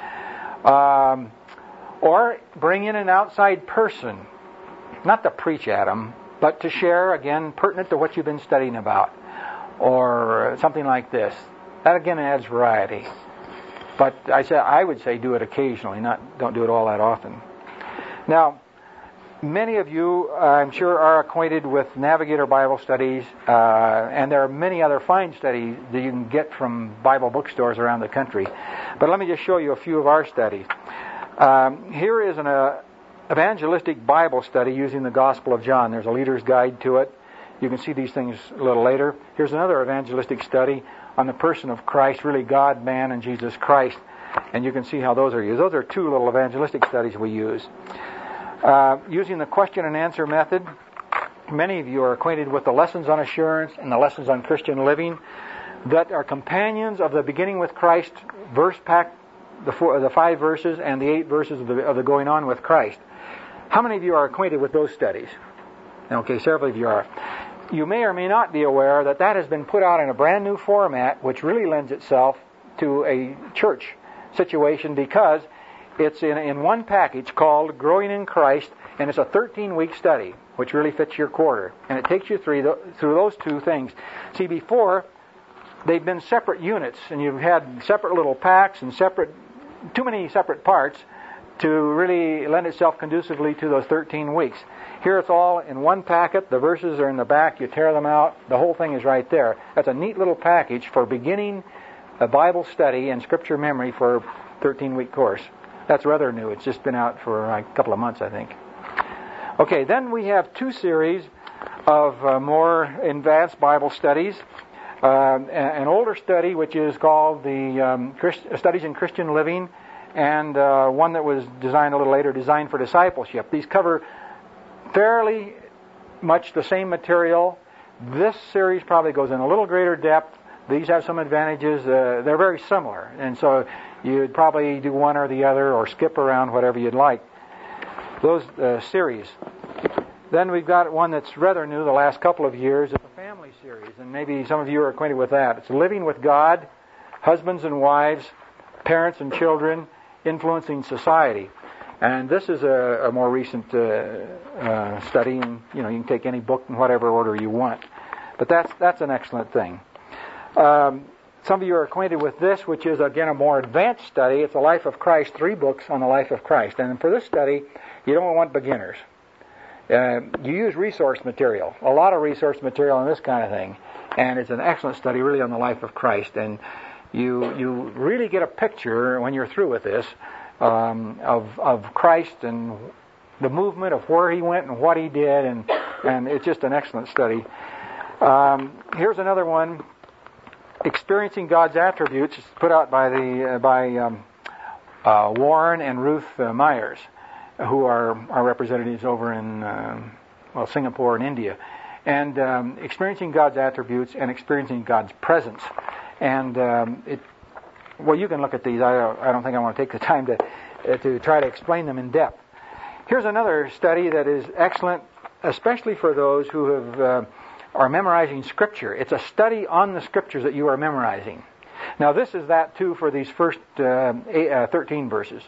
Or bring in an outside person, not to preach at them, but to share, again, pertinent to what you've been studying about, or something like this. That again adds variety. But I would say do it occasionally, don't do it all that often. Now, many of you, I'm sure, are acquainted with Navigator Bible Studies, and there are many other fine studies that you can get from Bible bookstores around the country. But let me just show you a few of our studies. Here is an evangelistic Bible study using the Gospel of John. There's a leader's guide to it. You can see these things a little later. Here's another evangelistic study on the person of Christ, really God, man, and Jesus Christ. And you can see how those are used. Those are two little evangelistic studies we use. Using the question and answer method, many of you are acquainted with the lessons on assurance and the lessons on Christian living that are companions of the beginning with Christ verse pack, the 5 verses and the 8 verses of the going on with Christ. How many of you are acquainted with those studies? Okay, several of you are. You may or may not be aware that has been put out in a brand new format, which really lends itself to a church situation because it's in one package called Growing in Christ, and it's a 13-week study, which really fits your quarter. And it takes you through those two things. See, before, they've been separate units, and you've had separate little packs and too many separate parts to really lend itself conducively to those 13 weeks. Here it's all in one packet. The verses are in the back. You tear them out. The whole thing is right there. That's a neat little package for beginning a Bible study and Scripture memory for a 13-week course. That's rather new. It's just been out for a couple of months, I think. Okay, then we have 2 series of more advanced Bible studies. An older study, which is called the Studies in Christian Living, and one that was designed a little later, Designed for Discipleship. These cover fairly much the same material. This series probably goes in a little greater depth. These have some advantages. They're very similar, and so you'd probably do one or the other or skip around whatever you'd like. Those series. Then we've got one that's rather new the last couple of years. It's a family series, and maybe some of you are acquainted with that. It's Living with God, Husbands and Wives, Parents and Children, Influencing Society. And this is a more recent study, and you can take any book in whatever order you want. But that's an excellent thing. Some of you are acquainted with this, which is again a more advanced study. It's the Life of Christ, 3 books on the life of Christ. And for this study, you don't want beginners. You use resource material, a lot of resource material on this kind of thing, and it's an excellent study really on the life of Christ. And you really get a picture when you're through with this of Christ and the movement of where he went and what he did, and it's just an excellent study. Here's another one, Experiencing God's Attributes, put out by Warren and Ruth Myers, who are our representatives over in Singapore and India. and experiencing God's attributes and experiencing God's presence. And well, you can look at these. I don't think I want to take the time to try to explain them in depth. Here's another study that is excellent, especially for those who are memorizing Scripture. It's a study on the Scriptures that you are memorizing. Now, this is that too for these first 13 verses.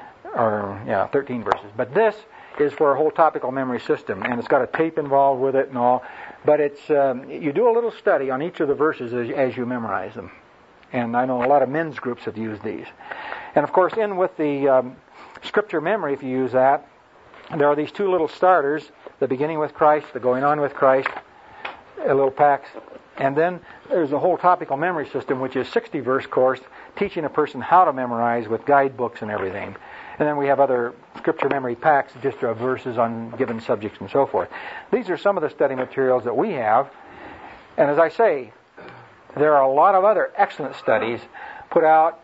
13 verses. But this is for a whole topical memory system, and it's got a tape involved with it and all. But it's you do a little study on each of the verses as you memorize them. And I know a lot of men's groups have used these. And of course, in with the Scripture memory, if you use that, there are these two little starters, the beginning with Christ, the going on with Christ, a little packs. And then there's a whole topical memory system, which is 60-verse course, teaching a person how to memorize with guidebooks and everything. And then we have other Scripture memory packs, just verses on given subjects and so forth. These are some of the study materials that we have. And as I say, there are a lot of other excellent studies put out.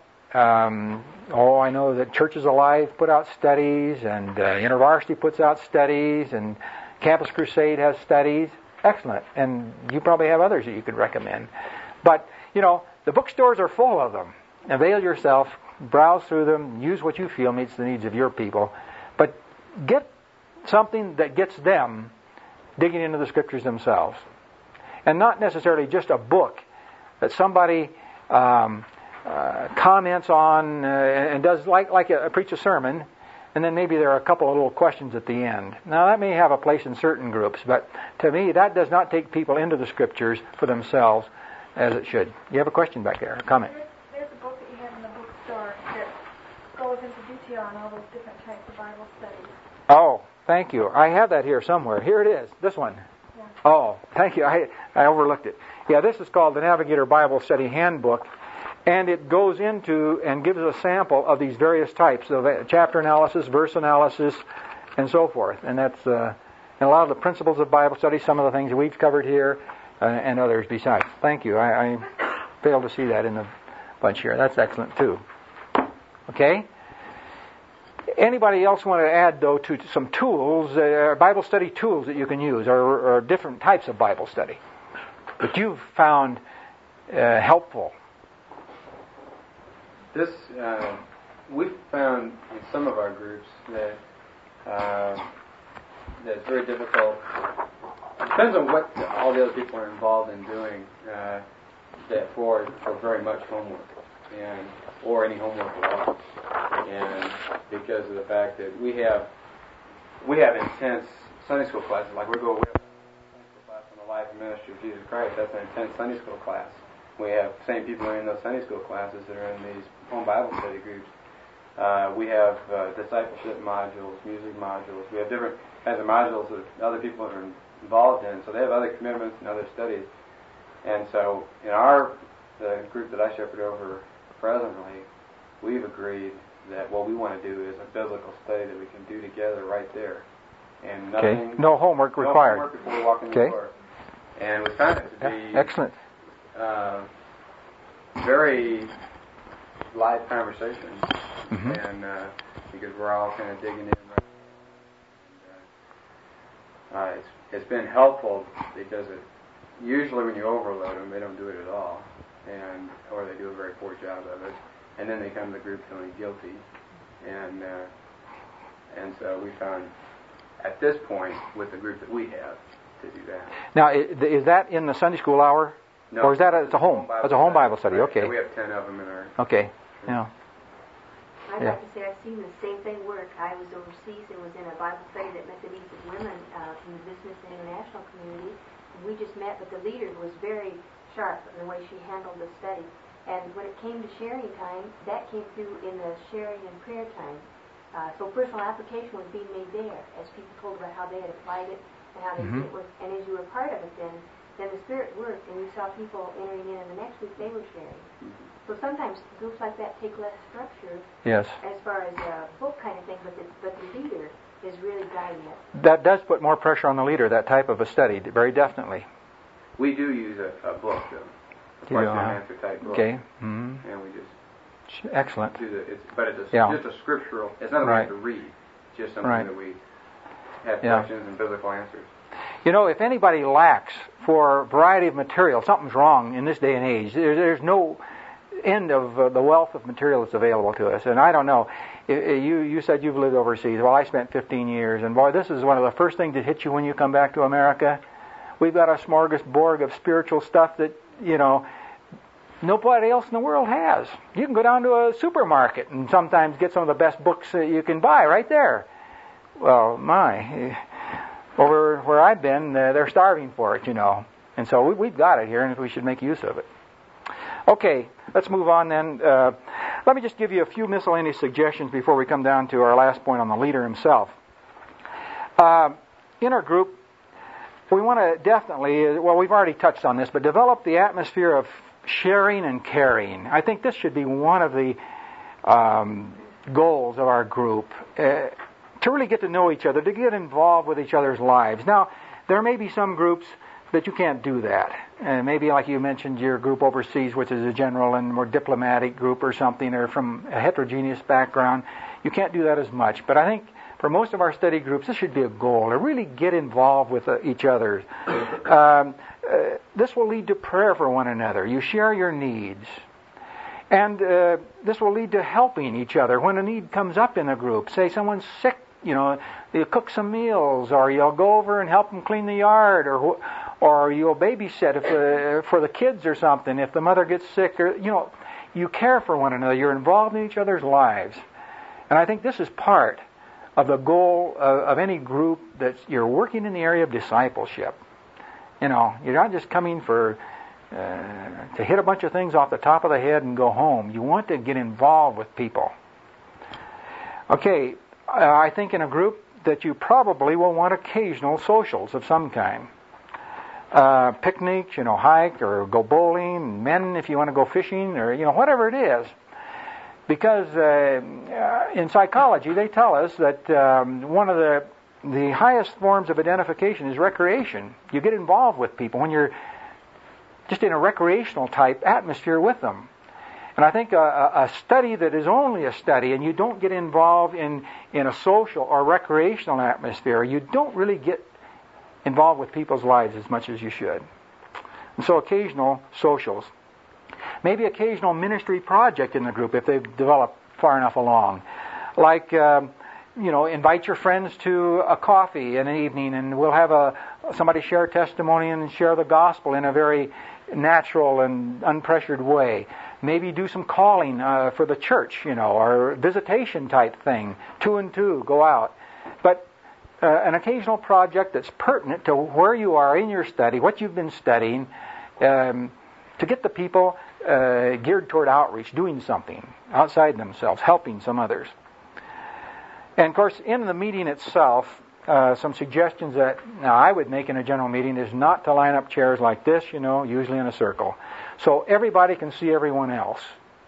I know that Churches Alive put out studies, and InterVarsity puts out studies, and Campus Crusade has studies. Excellent. And you probably have others that you could recommend. But, the bookstores are full of them. Avail yourself, browse through them, use what you feel meets the needs of your people. But get something that gets them digging into the Scriptures themselves. And not necessarily just a book that somebody comments on and does like preach a sermon, and then maybe there are a couple of little questions at the end. Now, that may have a place in certain groups, but to me, that does not take people into the Scriptures for themselves as it should. You have a question back there, a comment? There's a book that you have in the bookstore that goes into detail on all those different types of Bible studies. Oh, thank you. I have that here somewhere. Here it is, this one. Yeah. Oh, thank you. I overlooked it. Yeah, this is called the Navigator Bible Study Handbook. And it goes into and gives a sample of these various types of chapter analysis, verse analysis, and so forth. And that's and a lot of the principles of Bible study, some of the things we've covered here, and others besides. Thank you. I failed to see that in the bunch here. That's excellent too. Okay? Anybody else want to add, though, to some tools, Bible study tools that you can use, or different types of Bible study that you've found helpful? This, we've found in some of our groups that it's very difficult. It depends on what all the other people are involved in doing that for very much homework, or any homework at all. And because of the fact that we have intense Sunday school classes, like we have a Sunday school class on the life and ministry of Jesus Christ. That's an intense Sunday school class. We have the same people in those Sunday school classes that are in these home Bible study groups. We have discipleship modules, music modules. We have different kinds of modules that other people are involved in. So they have other commitments and other studies. And so in the group that I shepherd over presently, we've agreed that what we want to do is a biblical study that we can do together right there. And nothing, no homework required. No homework before we walk in the door. And we found it to be excellent. Very live conversation, and because we're all kind of digging in. It's been helpful because usually when you overload them, they don't do it at all, or they do a very poor job of it, and then they come to the group feeling guilty, and so we found at this point with the group that we have to do that. Now, is that in the Sunday school hour? No, or is that it's a home Bible study? Right. Okay. So we have 10 of them in our. Okay. Yeah. I'd like to say I've seen the same thing work. I was overseas and was in a Bible study that met the needs of women from the business and international community. And we just met, but the leader was very sharp in the way she handled the study. And when it came to sharing time, that came through in the sharing and prayer time. So personal application was being made there as people told about how they had applied it and how they did it. And as you were part of it then the Spirit worked, and you saw people entering in, and the next week they were sharing. So sometimes groups like that take less structure, yes, as far as a book kind of thing, but the leader is really guiding it. That does put more pressure on the leader, that type of a study, very definitely. We do use a book, though, a question and answer type book. Okay. And we just excellent. Do but it's just a scriptural. It's not a way to read. It's just something that we have questions and biblical answers. You know, if anybody lacks for a variety of material, something's wrong in this day and age. There's no end of the wealth of material that's available to us. And I don't know, you said you've lived overseas. Well, I spent 15 years, and boy, this is one of the first things that hits you when you come back to America. We've got a smorgasbord of spiritual stuff that, you know, nobody else in the world has. You can go down to a supermarket and sometimes get some of the best books that you can buy right there. Well, over where I've been, they're starving for it, you know. And so we've got it here, and we should make use of it. Okay, let's move on then. Let me just give you a few miscellaneous suggestions before we come down to our last point on the leader himself. In our group, we want to definitely, well, we've already touched on this, but develop the atmosphere of sharing and caring. I think this should be one of the goals of our group, to really get to know each other, to get involved with each other's lives. Now, there may be some groups that you can't do that. Maybe like you mentioned, your group overseas, which is a general and more diplomatic group or something, or from a heterogeneous background. You can't do that as much. But I think for most of our study groups, this should be a goal, to really get involved with each other. This will lead to prayer for one another. You share your needs. And this will lead to helping each other when a need comes up in a group. Say someone's sick, you know, you cook some meals, or you'll go over and help them clean the yard, or you'll babysit for the kids or something if the mother gets sick, or, you know, you care for one another. You're involved in each other's lives. And I think this is part of the goal of any group that you're working in the area of discipleship. You know, you're not just coming to hit a bunch of things off the top of the head and go home. You want to get involved with people. Okay, I think in a group that you probably will want occasional socials of some kind. Picnics, you know, hike or go bowling, men if you want to go fishing, or, you know, whatever it is. Because in psychology they tell us that one of the highest forms of identification is recreation. You get involved with people when you're just in a recreational type atmosphere with them. And I think a study that is only a study and you don't get involved in a social or recreational atmosphere, you don't really get involved with people's lives as much as you should. And so occasional socials. Maybe occasional ministry project in the group if they've developed far enough along. Like, you know, invite your friends to a coffee in an evening and we'll have somebody share testimony and share the gospel in a very natural and unpressured way. Maybe do some calling for the church, you know, or visitation type thing. 2 and 2, go out. But an occasional project that's pertinent to where you are in your study, what you've been studying, to get the people geared toward outreach, doing something outside themselves, helping some others. And of course, in the meeting itself, some suggestions that I would make in a general meeting is not to line up chairs like this, you know, usually in a circle, so everybody can see everyone else.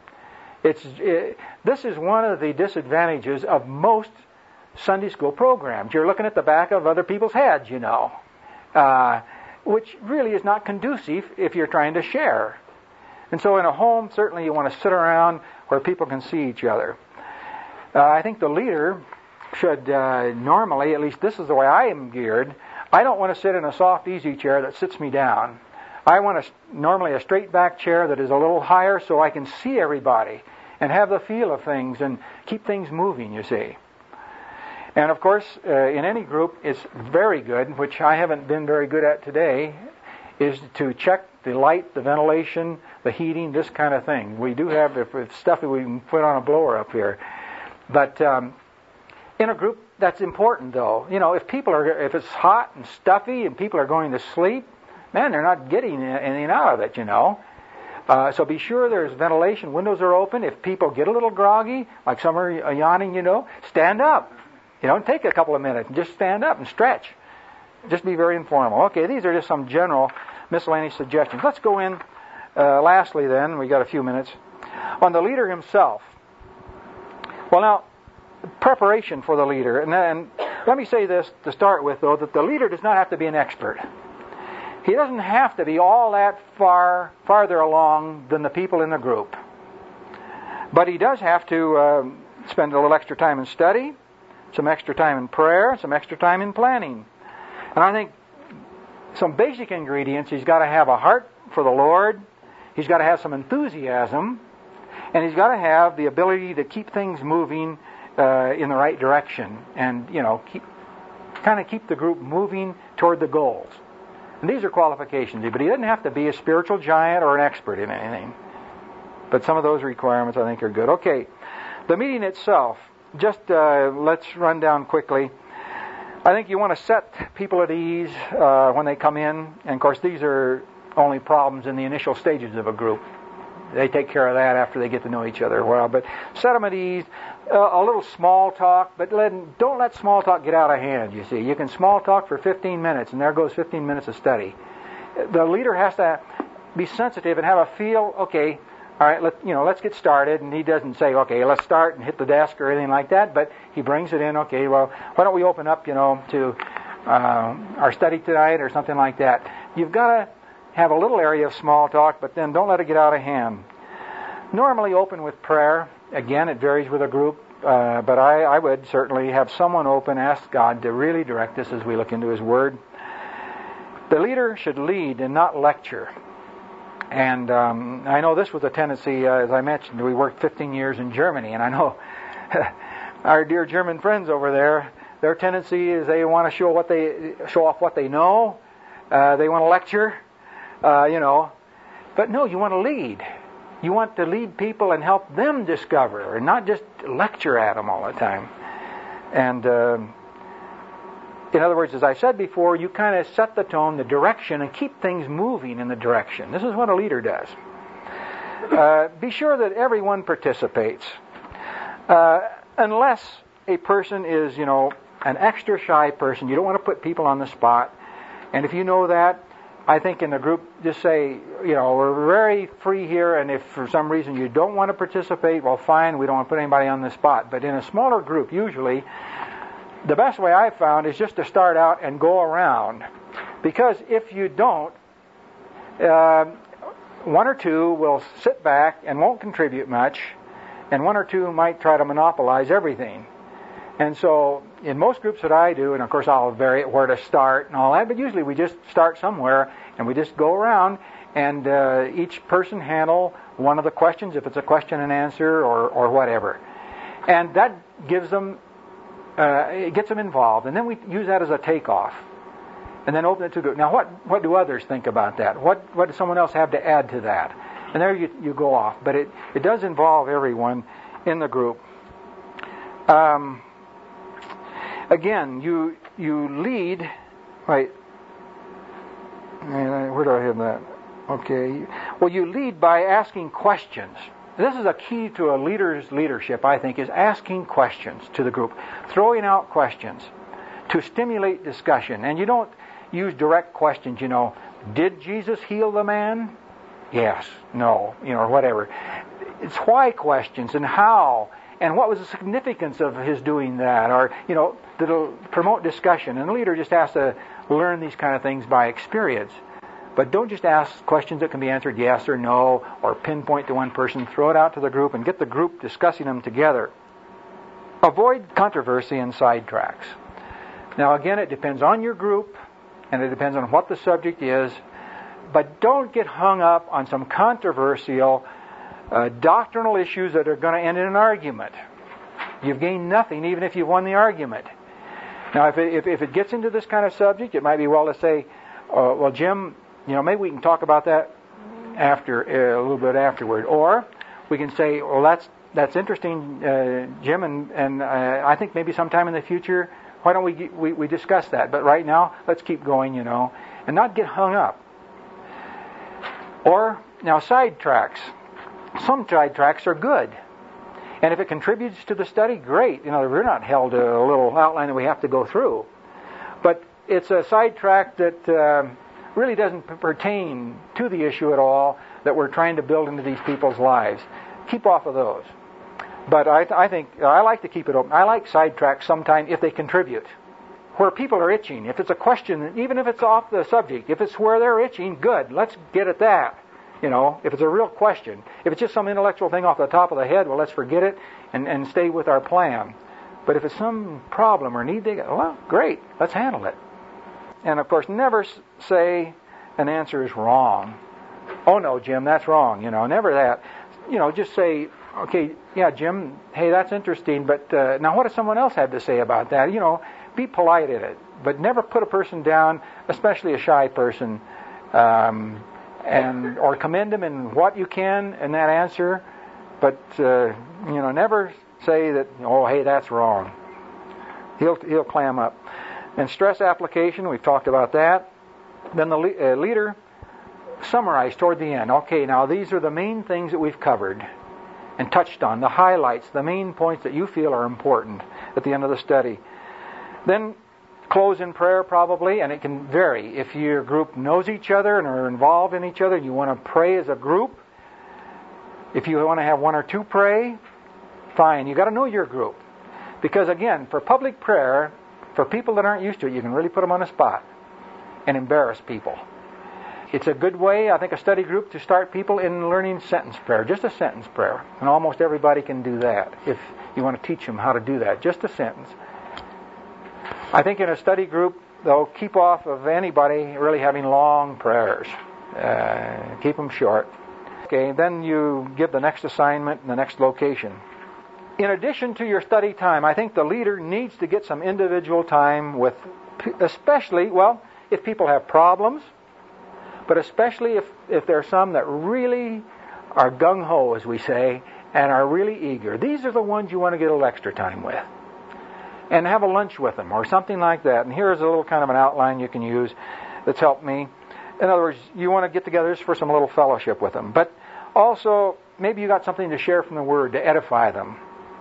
This is one of the disadvantages of most Sunday school programs. You're looking at the back of other people's heads, you know, which really is not conducive if you're trying to share. And so in a home, certainly you want to sit around where people can see each other. I think the leader should normally, at least this is the way I am geared, I don't want to sit in a soft, easy chair that sits me down. I want normally a straight back chair that is a little higher so I can see everybody and have the feel of things and keep things moving, you see. And of course, in any group, it's very good, which I haven't been very good at today, is to check the light, the ventilation, the heating, this kind of thing. We do have stuff that we can put on a blower up here. But in a group, that's important, though. You know, if it's hot and stuffy and people are going to sleep, man, they're not getting anything out of it, you know. So be sure there's ventilation, windows are open. If people get a little groggy, like some are yawning, you know, stand up. You know, take a couple of minutes and just stand up and stretch. Just be very informal. Okay, these are just some general miscellaneous suggestions. Let's go in, lastly then, we got a few minutes, on the leader himself. Well, now, preparation for the leader. And then, let me say this to start with, though, that the leader does not have to be an expert. He doesn't have to be all that farther along than the people in the group. But he does have to spend a little extra time in study, some extra time in prayer, some extra time in planning. And I think some basic ingredients. He's got to have a heart for the Lord. He's got to have some enthusiasm. And he's got to have the ability to keep things moving in the right direction. And, keep the group moving toward the goals. And these are qualifications. But he doesn't have to be a spiritual giant or an expert in anything. But some of those requirements I think are good. Okay, the meeting itself. Just let's run down quickly. I think you want to set people at ease when they come in. And of course, these are only problems in the initial stages of a group. They take care of that after they get to know each other well. But set them at ease. A little small talk, but don't let small talk get out of hand, you see. You can small talk for 15 minutes, and there goes 15 minutes of study. The leader has to be sensitive and have a feel, okay, all right, let's get started. And he doesn't say, okay, let's start and hit the desk or anything like that, but he brings it in, okay, well, why don't we open up, to our study tonight or something like that. You've got to have a little area of small talk, but then don't let it get out of hand. Normally open with prayer. Again, it varies with a group, but I would certainly have someone open, ask God to really direct us as we look into His Word. The leader should lead and not lecture. And I know this was a tendency, as I mentioned, we worked 15 years in Germany, and I know our dear German friends over there, their tendency is they want to show off what they know. They want to lecture, But no, you want to lead. You want to lead people and help them discover, and not just lecture at them all the time. And in other words, as I said before, you kind of set the tone, the direction, and keep things moving in the direction. This is what a leader does. Be sure that everyone participates. Unless a person is, an extra shy person, you don't want to put people on the spot. And if you know that, I think in the group, just say, we're very free here, and if for some reason you don't want to participate, well, fine, we don't want to put anybody on the spot. But in a smaller group, usually, the best way I've found is just to start out and go around. Because if you don't, one or two will sit back and won't contribute much, and one or two might try to monopolize everything. And so, in most groups that I do, and of course I'll vary it where to start and all that, but usually we just start somewhere and we just go around and each person handle one of the questions, if it's a question and answer or whatever. And that gives them, it gets them involved. And then we use that as a takeoff. And then open it to the group. Now what do others think about that? What does someone else have to add to that? And there you go off. But it does involve everyone in the group. Again, you lead, right? Where do I have that? Okay. Well, you lead by asking questions. This is a key to a leader's leadership, I think, is asking questions to the group, throwing out questions to stimulate discussion. And you don't use direct questions, did Jesus heal the man? Yes, no, or whatever. It's why questions and how. And what was the significance of his doing that? Or, that'll promote discussion. And the leader just has to learn these kind of things by experience. But don't just ask questions that can be answered yes or no, or pinpoint to one person. Throw it out to the group and get the group discussing them together. Avoid controversy and sidetracks. Now, again, it depends on your group, and it depends on what the subject is. But don't get hung up on some controversial doctrinal issues that are going to end in an argument. You've gained nothing even if you've won the argument. Now, if it gets into this kind of subject, it might be well to say, well, Jim, maybe we can talk about that after a little bit afterward. Or we can say, well, that's interesting, Jim, and I think maybe sometime in the future, why don't we discuss that? But right now, let's keep going, and not get hung up. Or, now, sidetracks. Some sidetracks are good. And if it contributes to the study, great. We're not held to a little outline that we have to go through. But it's a sidetrack that really doesn't pertain to the issue at all that we're trying to build into these people's lives. Keep off of those. But I think I like to keep it open. I like sidetracks sometimes if they contribute. Where people are itching. If it's a question, even if it's off the subject, if it's where they're itching, good. Let's get at that. If it's a real question. If it's just some intellectual thing off the top of the head, well, let's forget it and stay with our plan. But if it's some problem or need, well, great, let's handle it. And of course, never say an answer is wrong. Oh no, Jim, that's wrong. Never that. Just say, okay, yeah, Jim, hey, that's interesting, but now what does someone else have to say about that? Be polite in it, but never put a person down, especially a shy person, or commend them in what you can in that answer, but never say that, oh, hey, that's wrong. He'll clam up. And stress application, we've talked about that. Then the leader summarize toward the end. Okay, now these are the main things that we've covered and touched on, the highlights, the main points that you feel are important at the end of the study. Then close in prayer probably, and it can vary. If your group knows each other and are involved in each other, you want to pray as a group. If you want to have one or two pray, fine. You got to know your group. Because again, for public prayer, for people that aren't used to it, you can really put them on the spot and embarrass people. It's a good way, I think, a study group to start people in learning sentence prayer, just a sentence prayer. And almost everybody can do that if you want to teach them how to do that, just a sentence. I think in a study group, they'll keep off of anybody really having long prayers. Keep them short. Okay, then you give the next assignment and the next location. In addition to your study time, I think the leader needs to get some individual time with, especially, if people have problems, but especially if there are some that really are gung-ho, as we say, and are really eager. These are the ones you want to get a little extra time with. And have a lunch with them or something like that. And here's a little kind of an outline you can use that's helped me. In other words, you want to get together for some little fellowship with them. But also, maybe you got something to share from the Word to edify them.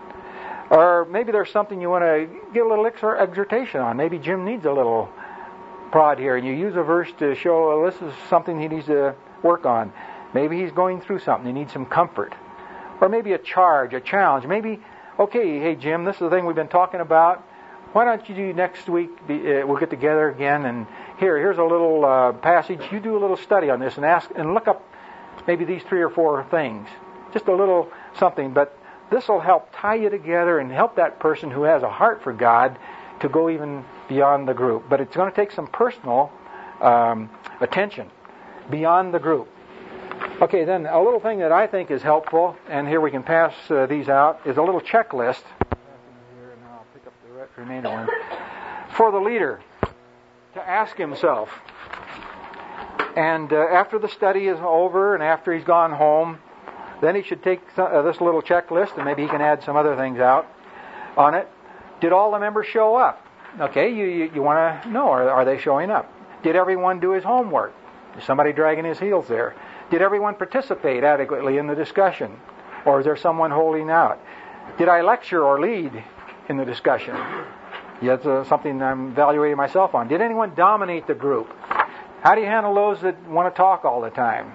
Or maybe there's something you want to get a little exhortation on. Maybe Jim needs a little prod here, and you use a verse to show this is something he needs to work on. Maybe he's going through something. He needs some comfort. Or maybe a charge, a challenge. Maybe, okay, hey Jim, this is the thing we've been talking about. Why don't you do next week, we'll get together again, and here's a little passage. You do a little study on this and ask and look up maybe these 3 or 4 things. Just a little something, but this will help tie you together and help that person who has a heart for God to go even beyond the group. But it's going to take some personal attention beyond the group. Okay, then a little thing that I think is helpful, and here we can pass these out, is a little checklist. Here, and I'll pick up the remainder one. For the leader to ask himself. And after the study is over and after he's gone home, then he should take this little checklist, and maybe he can add some other things out on it. Did all the members show up? Okay, you want to know, are they showing up? Did everyone do his homework? Is somebody dragging his heels there? Did everyone participate adequately in the discussion? Or is there someone holding out? Did I lecture or lead in the discussion? That's something I'm evaluating myself on. Did anyone dominate the group? How do you handle those that want to talk all the time?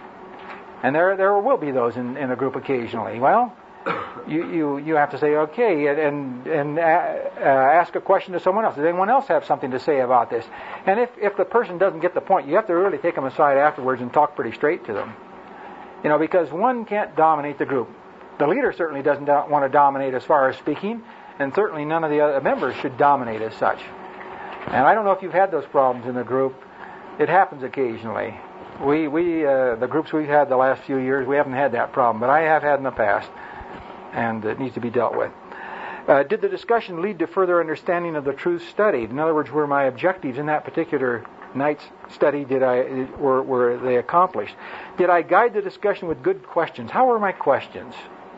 And there will be those in a group occasionally. Well, you have to say, okay, and ask a question to someone else. Does anyone else have something to say about this? And if the person doesn't get the point, you have to really take them aside afterwards and talk pretty straight to them. Because one can't dominate the group. The leader certainly doesn't want to dominate as far as speaking, and certainly none of the other members should dominate as such. And I don't know if you've had those problems in the group. It happens occasionally. The groups we've had the last few years, we haven't had that problem, but I have had in the past, and it needs to be dealt with. Did the discussion lead to further understanding of the truth studied? In other words, were my objectives in that particular night's study, were they accomplished? Did I guide the discussion with good questions? How were my questions?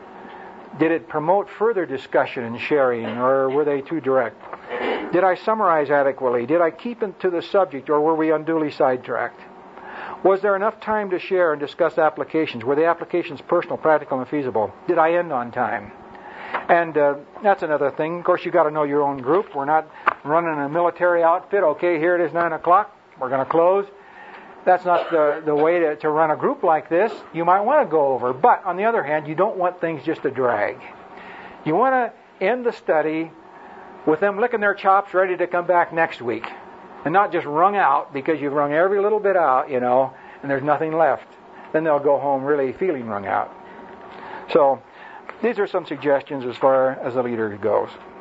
Did it promote further discussion and sharing, or were they too direct? Did I summarize adequately? Did I keep to the subject, or were we unduly sidetracked? Was there enough time to share and discuss applications? Were the applications personal, practical, and feasible? Did I end on time? And that's another thing. Of course, you've got to know your own group. We're not running a military outfit. Okay, here it is, 9 o'clock. We're going to close. That's not the way to run a group like this. You might want to go over. But, on the other hand, you don't want things just to drag. You want to end the study with them licking their chops, ready to come back next week. And not just wrung out because you've wrung every little bit out, and there's nothing left. Then they'll go home really feeling wrung out. So, these are some suggestions as far as the leader goes.